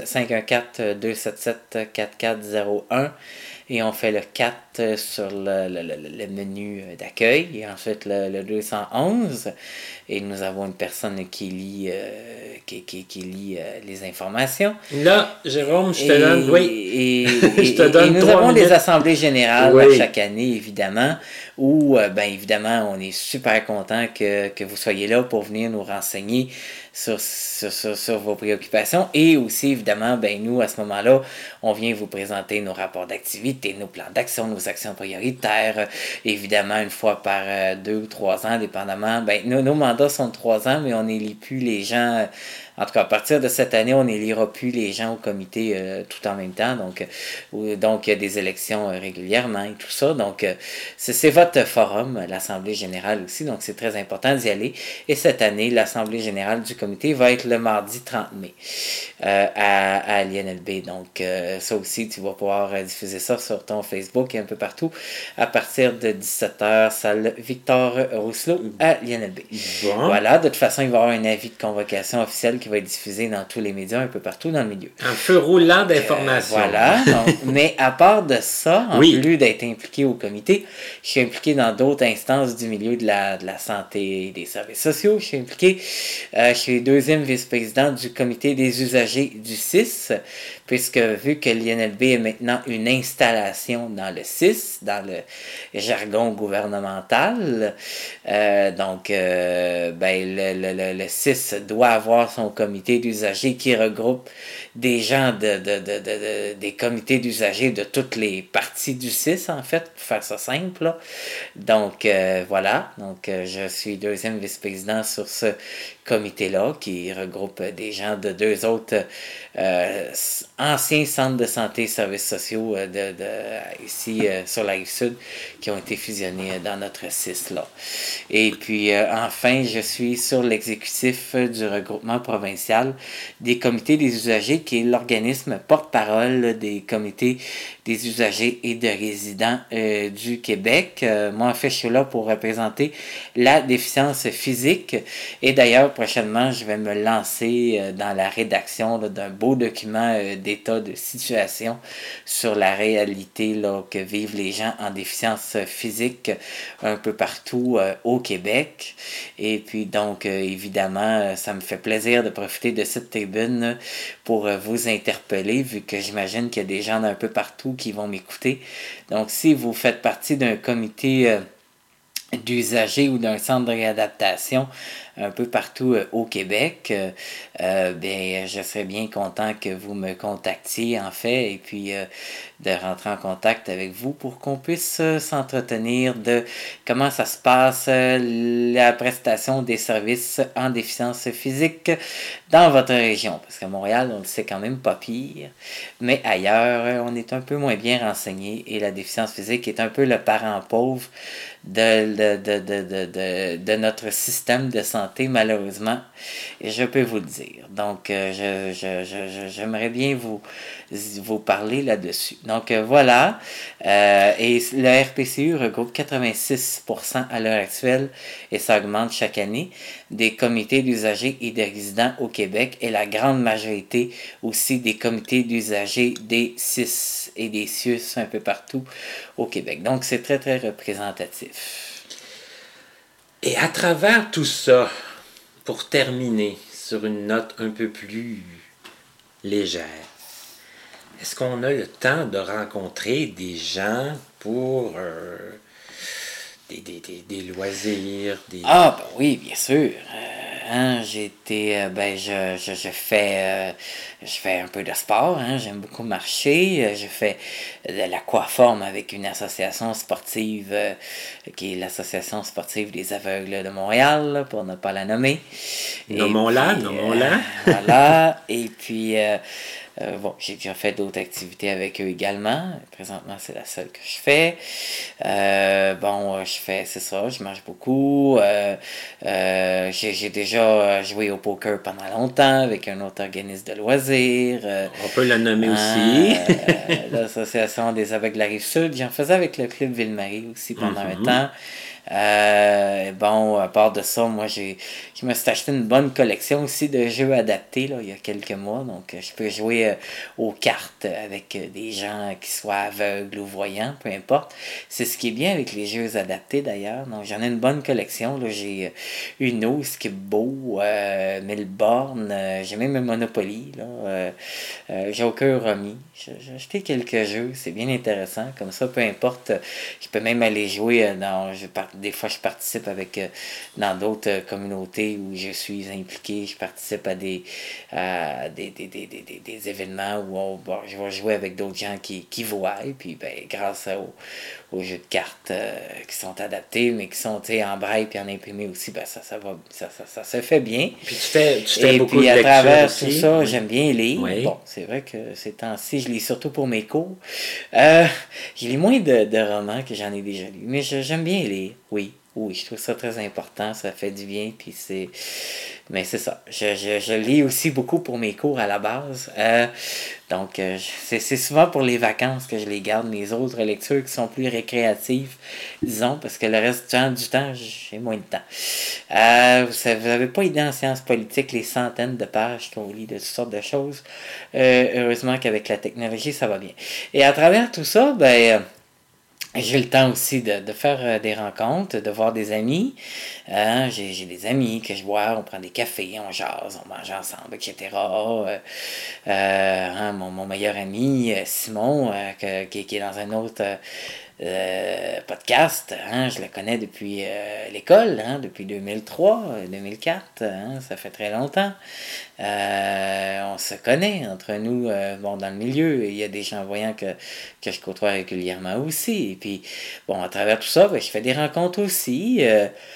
S2: 514-277-4401, et on fait le 4 sur le menu d'accueil, et ensuite le 211, et nous avons une personne qui lit, les informations.
S1: Là, Jérôme, je te donne, oui,
S2: je te donne et nous avons des assemblées générales chaque année, évidemment, où, évidemment, on est super content que vous soyez là pour venir nous renseigner sur vos préoccupations. Et aussi, évidemment, nous, à ce moment-là, on vient vous présenter nos rapports d'activité, nos plans d'action, nos actions prioritaires, évidemment, une fois par 2 ou 3 ans, dépendamment. Nos mandats sont de 3 ans, mais on n'élit plus les gens. En tout cas, à partir de cette année, on n'élira plus les gens au comité tout en même temps. Donc, il y a des élections régulièrement et tout ça. Donc, c'est votre forum, l'Assemblée générale aussi. Donc, c'est très important d'y aller. Et cette année, l'Assemblée générale du comité va être le mardi 30 mai à l'INLB. Donc, ça aussi, tu vas pouvoir diffuser ça sur ton Facebook et un peu partout à partir de 17h, salle Victor Rousselot à l'INLB. Bon. Voilà, de toute façon, il va y avoir un avis de convocation officiel qui va être diffusé dans tous les médias un peu partout dans le milieu.
S1: Un feu roulant d'informations.
S2: Voilà. Donc, mais à part de ça, en plus d'être impliqué au comité, je suis impliqué dans d'autres instances du milieu de la santé et des services sociaux. Je suis impliqué, je suis deuxième vice-président du comité des usagers du CIS, puisque vu que l'INLB est maintenant une installation dans le CIS, dans le jargon gouvernemental, le CIS doit avoir son comité d'usagers qui regroupe des gens des comités d'usagers de toutes les parties du CIS, en fait, pour faire ça simple. Là. Donc, voilà. Donc, je suis deuxième vice-président sur ce comité-là qui regroupe des gens de 2 autres anciens centres de santé et services sociaux ici sur la Rive-Sud qui ont été fusionnés dans notre CIS-là. Et puis, enfin, je suis sur l'exécutif du regroupement provincial des comités des usagers qui est l'organisme porte-parole des comités des usagers et de résidents du Québec. Moi, en fait, je suis là pour représenter la déficience physique. Et d'ailleurs, prochainement, je vais me lancer dans la rédaction d'un beau document d'état de situation sur la réalité que vivent les gens en déficience physique un peu partout au Québec. Et puis, donc, évidemment, ça me fait plaisir de profiter de cette tribune pour vous interpeller, vu que j'imagine qu'il y a des gens d'un peu partout qui vont m'écouter. Donc, si vous faites partie d'un comité d'usagers ou d'un centre de réadaptation un peu partout au Québec, je serais bien content que vous me contactiez en fait et puis de rentrer en contact avec vous pour qu'on puisse s'entretenir de comment ça se passe la prestation des services en déficience physique dans votre région. Parce qu'à Montréal, on le sait quand même pas pire, mais ailleurs, on est un peu moins bien renseigné et la déficience physique est un peu le parent pauvre de notre système de santé, malheureusement, et je peux vous le dire. Donc, j'aimerais bien vous parler là-dessus. Donc, voilà. Et le RPCU regroupe 86% à l'heure actuelle, et ça augmente chaque année, des comités d'usagers et de résidents au Québec, et la grande majorité aussi des comités d'usagers des CIS et des CIUS un peu partout au Québec. Donc, c'est très, très représentatif.
S1: Et à travers tout ça, pour terminer sur une note un peu plus légère, est-ce qu'on a le temps de rencontrer des gens pour des loisirs,
S2: Ah, ben oui, bien sûr. J'ai été, je fais un peu de sport, hein, j'aime beaucoup marcher, je fais de l'aquaforme avec une association sportive qui est l'Association sportive des aveugles de Montréal, là, pour ne pas la nommer.
S1: Nommons-la.
S2: Voilà, et puis bon, j'ai déjà fait d'autres activités avec eux également. Présentement, c'est la seule que je fais. Je fais, c'est ça, je marche beaucoup. J'ai déjà joué au poker pendant longtemps avec un autre organisme de loisirs.
S1: On peut la nommer aussi.
S2: L'Association des aveugles de la Rive-Sud. J'en faisais avec le Club Ville-Marie aussi pendant un temps. À part de ça, moi je me suis acheté une bonne collection aussi de jeux adaptés là, il y a quelques mois. Donc je peux jouer aux cartes avec des gens qui soient aveugles ou voyants, peu importe. C'est ce qui est bien avec les jeux adaptés d'ailleurs. Donc j'en ai une bonne collection. Là. J'ai Uno, Skip-Bo, Milborn, j'ai même un Monopoly. Joker Rummy. J'ai acheté quelques jeux, c'est bien intéressant. Comme ça, peu importe, je peux même aller jouer des fois, je participe dans d'autres communautés où je suis impliqué. Je participe à des événements où je vais jouer avec d'autres gens qui voient. Et puis, grâce aux jeux de cartes qui sont adaptés, mais qui sont en braille et en imprimé aussi, ça se fait bien.
S1: Puis tu fais
S2: et
S1: beaucoup
S2: puis,
S1: de
S2: à
S1: lectures
S2: travers
S1: aussi.
S2: tout ça,
S1: Oui.
S2: j'aime bien lire.
S1: Oui.
S2: Bon, c'est vrai que ces temps-ci, je lis surtout pour mes cours. Je lis moins de romans que j'en ai déjà lu, mais j'aime bien lire, oui. Oui, je trouve ça très important, ça fait du bien, puis mais c'est ça. Je lis aussi beaucoup pour mes cours à la base. C'est souvent pour les vacances que je les garde, mes autres lectures qui sont plus récréatives, disons, parce que le reste du temps, j'ai moins de temps. Vous n'avez pas idée en sciences politiques les centaines de pages qu'on lit de toutes sortes de choses. Heureusement qu'avec la technologie, ça va bien. Et à travers tout ça, j'ai le temps aussi de faire des rencontres, de voir des amis. J'ai des amis que je vois, on prend des cafés, on jase, on mange ensemble, etc. Mon meilleur ami, Simon, qui est dans un autre podcast, je le connais depuis l'école, depuis 2003, 2004, ça fait très longtemps. On se connaît entre nous, dans le milieu. Il y a des gens voyants que je côtoie régulièrement aussi. Et puis, à travers tout ça, je fais des rencontres aussi.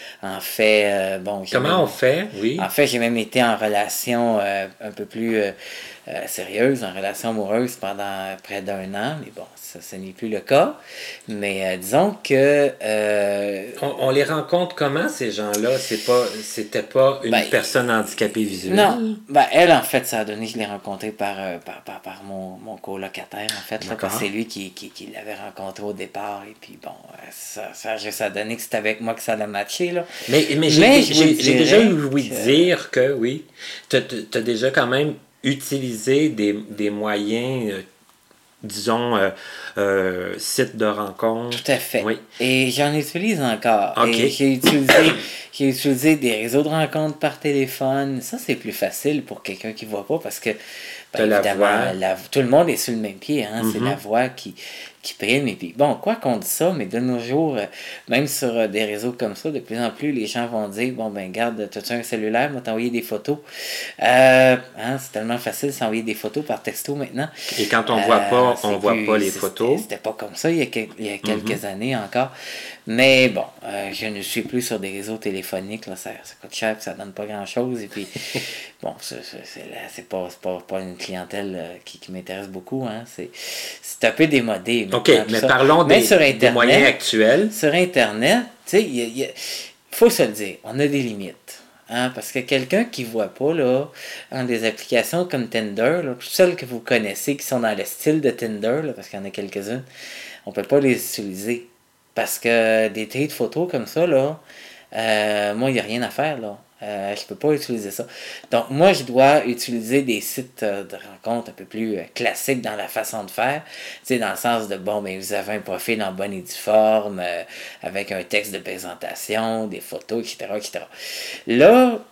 S1: Comment on fait? Oui.
S2: En fait, j'ai même été en relation un peu plus sérieuse, en relation amoureuse pendant près d'1 an. Mais bon, ça n'est plus le cas. Mais disons que...
S1: On les rencontre comment, ces gens-là? C'était pas une personne handicapée visuelle?
S2: Non. Elle, en fait, ça a donné, je l'ai rencontré par mon colocataire, en fait, là, parce que c'est lui qui l'avait rencontré au départ. Et puis, ça a donné que c'était avec moi que ça a matché, là.
S1: Mais j'ai déjà ouï dire que, oui, t'as déjà quand même utilisé des moyens... disons, site de rencontre.
S2: Tout à fait.
S1: Oui.
S2: Et j'en utilise encore.
S1: Okay.
S2: Et j'ai utilisé des réseaux de rencontres par téléphone. Ça, c'est plus facile pour quelqu'un qui ne voit pas parce que, évidemment, tout le monde est sur le même pied. Mm-hmm. C'est la voix qui prime. Et puis, quoi qu'on dise ça, mais de nos jours, même sur des réseaux comme ça, de plus en plus, les gens vont dire, regarde, t'as-tu un cellulaire, moi t'envoyer des photos. C'est tellement facile de s'envoyer des photos par texto maintenant.
S1: Et quand on voit pas, on voit pas les photos.
S2: C'était pas comme ça il y a quelques années encore. Mais je ne suis plus sur des réseaux téléphoniques, là, ça coûte cher, ça donne pas grand-chose. Et puis, c'est pas une clientèle qui m'intéresse beaucoup. C'est un peu démodé.
S1: OK, mais parlons des moyens actuels.
S2: Sur Internet, tu sais, il faut se le dire, on a des limites. Parce que quelqu'un qui ne voit pas, là, des applications comme Tinder, là, toutes celles que vous connaissez qui sont dans le style de Tinder, là, parce qu'il y en a quelques-unes, on ne peut pas les utiliser. Parce que des traits de photos comme ça, là, moi, il n'y a rien à faire, là. Je peux pas utiliser ça. Donc, moi, je dois utiliser des sites de rencontres un peu plus classiques dans la façon de faire. Tu sais, dans le sens de, vous avez un profil en bonne et due forme, avec un texte de présentation, des photos, etc., etc. Là,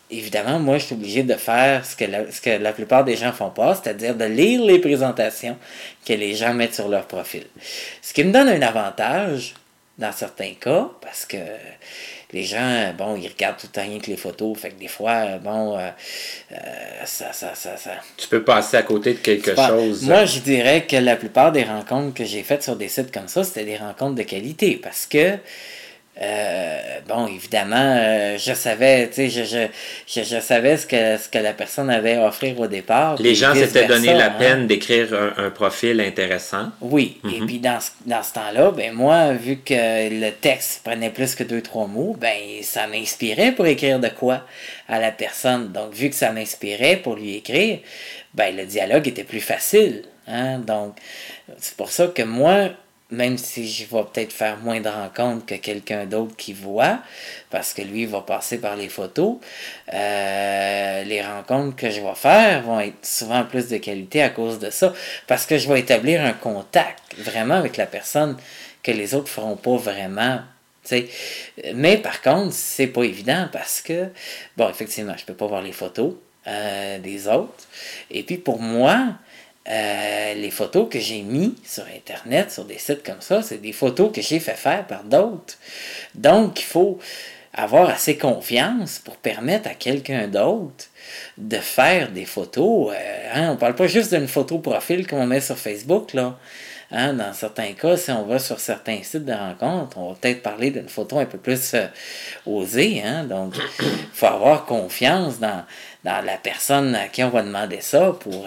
S2: évidemment, moi, je suis obligé de faire ce que la plupart des gens font pas, c'est-à-dire de lire les présentations que les gens mettent sur leur profil. Ce qui me donne un avantage dans certains cas, parce que les gens, bon, ils regardent tout le temps rien que les photos, fait que des fois, bon, ça.
S1: Tu peux passer à côté de quelque chose.
S2: Moi, je dirais que la plupart des rencontres que j'ai faites sur des sites comme ça, c'était des rencontres de qualité, parce que bon, évidemment, je savais, tu sais, je savais ce que la personne avait à offrir au départ.
S1: Les gens s'étaient donné la peine d'écrire un profil intéressant.
S2: Oui, et puis dans ce temps-là, ben moi, vu que le texte prenait plus que 2-3 mots, ben ça m'inspirait pour écrire de quoi à la personne. Donc, vu que ça m'inspirait pour lui écrire, ben le dialogue était plus facile. Hein? Donc, c'est pour ça que moi, même si je vais peut-être faire moins de rencontres que quelqu'un d'autre qui voit, parce que lui va passer par les photos, les rencontres que je vais faire vont être souvent plus de qualité à cause de ça, parce que je vais établir un contact vraiment avec la personne que les autres feront pas vraiment. T'sais. Mais par contre, c'est pas évident parce que, bon, effectivement, je peux pas voir les photos des autres. Et puis pour moi, les photos que j'ai mis sur Internet, sur des sites comme ça, c'est des photos que j'ai fait faire par d'autres. Donc, il faut avoir assez confiance pour permettre à quelqu'un d'autre de faire des photos. On ne parle pas juste d'une photo profil qu'on met sur Facebook, là. Hein, dans certains cas, si on va sur certains sites de rencontres, on va peut-être parler d'une photo un peu plus osée. Hein? Donc, il faut avoir confiance dans la personne à qui on va demander ça pour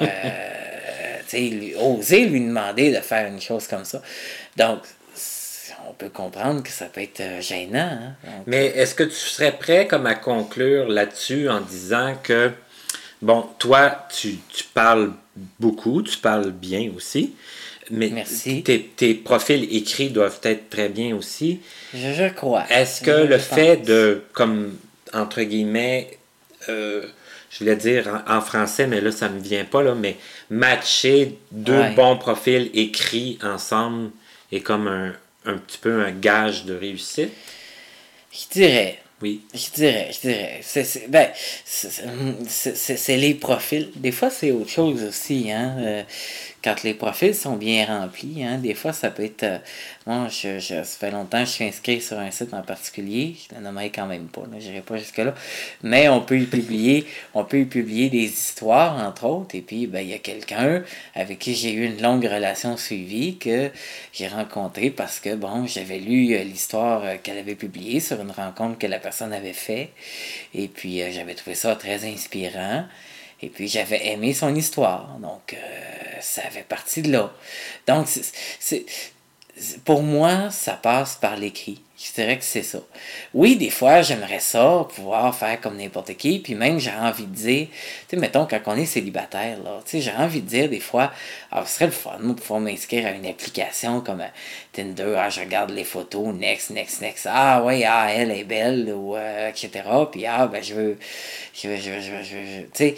S2: oser lui demander de faire une chose comme ça. Donc, on peut comprendre que ça peut être gênant. Hein? Donc,
S1: mais est-ce que tu serais prêt comme à conclure là-dessus en disant que, bon, toi, tu parles beaucoup, tu parles bien aussi, mais
S2: merci.
S1: Tes profils écrits doivent être très bien aussi.
S2: Je crois.
S1: Est-ce que le fait de, comme, entre guillemets, je voulais dire en français, mais là, ça me vient pas, là, mais matcher deux bons profils écrits ensemble est comme un petit peu un gage de réussite?
S2: Je dirais.
S1: Oui.
S2: Je dirais. C'est les profils. Des fois, c'est autre chose aussi, hein. Quand les profils sont bien remplis, hein, des fois, ça peut être... moi, ça fait longtemps que je suis inscrit sur un site en particulier. Je le nommerai quand même pas, je n'irai pas jusque-là. Mais on peut y publier des histoires, entre autres. Et puis, ben, il y a quelqu'un avec qui j'ai eu une longue relation suivie que j'ai rencontré parce que, bon, j'avais lu l'histoire qu'elle avait publiée sur une rencontre que la personne avait fait. Et puis, j'avais trouvé ça très inspirant. Et puis, j'avais aimé son histoire. Donc, ça fait partie de là. Donc, pour moi, ça passe par l'écrit. Je dirais que c'est ça. Oui, des fois, j'aimerais ça, pouvoir faire comme n'importe qui. Puis même, j'ai envie de dire, tu sais, mettons, quand on est célibataire, là, tu sais, j'ai envie de dire des fois, ce serait le fun, moi, pouvoir m'inscrire à une application comme Tinder. Je regarde les photos, next. Ah, ouais, elle est belle, ou etc. Puis, ben, je veux, tu sais,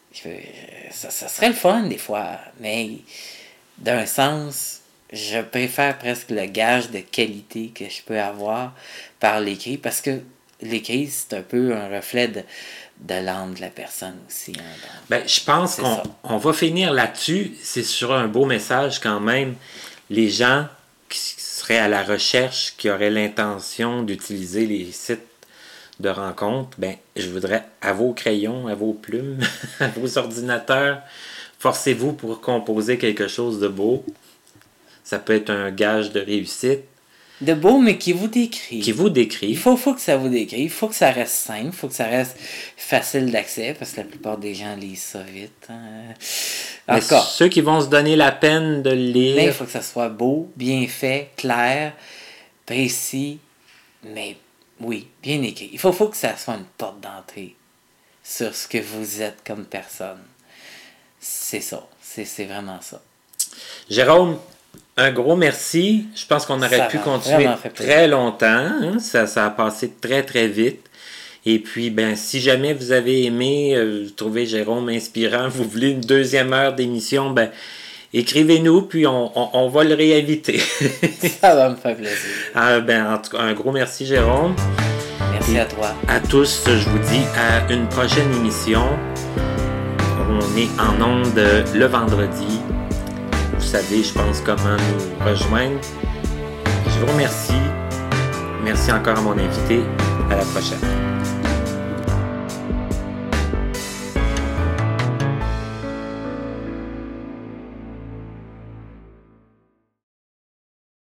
S2: ça serait le fun des fois, mais d'un sens, je préfère presque le gage de qualité que je peux avoir par l'écrit, parce que l'écrit, c'est un peu un reflet de l'âme de la personne aussi. Hein, donc,
S1: ben, je pense qu'on va finir là-dessus. C'est sur un beau message quand même. Les gens qui seraient à la recherche, qui auraient l'intention d'utiliser les sites de rencontres, ben, je voudrais à vos crayons, à vos plumes, à vos ordinateurs, forcez-vous pour composer quelque chose de beau. Ça peut être un gage de réussite.
S2: De beau, mais qui vous décrit.
S1: Qui vous décrit.
S2: Il faut que ça vous décrit. Il faut que ça reste simple. Il faut que ça reste facile d'accès, parce que la plupart des gens lisent ça vite. Hein. En tout cas,
S1: ceux qui vont se donner la peine de le lire...
S2: Mais il faut que ça soit beau, bien fait, clair, précis, mais... Oui, bien écrit. Il faut que ça soit une porte d'entrée sur ce que vous êtes comme personne. C'est ça. C'est vraiment ça.
S1: Jérôme, un gros merci. Je pense qu'on aurait pu continuer très longtemps. Hein? Ça a passé très, très vite. Et puis, ben, si jamais vous avez aimé, vous trouvez Jérôme inspirant, vous voulez une deuxième heure d'émission, ben, écrivez-nous, puis on va le réinviter.
S2: Ça va me faire plaisir.
S1: Ben, en tout cas, un gros merci, Jérôme.
S2: Merci. Merci à toi.
S1: À tous, je vous dis à une prochaine émission. On est en ondes le vendredi. Vous savez, je pense, comment nous rejoindre. Je vous remercie. Merci encore à mon invité. À la prochaine.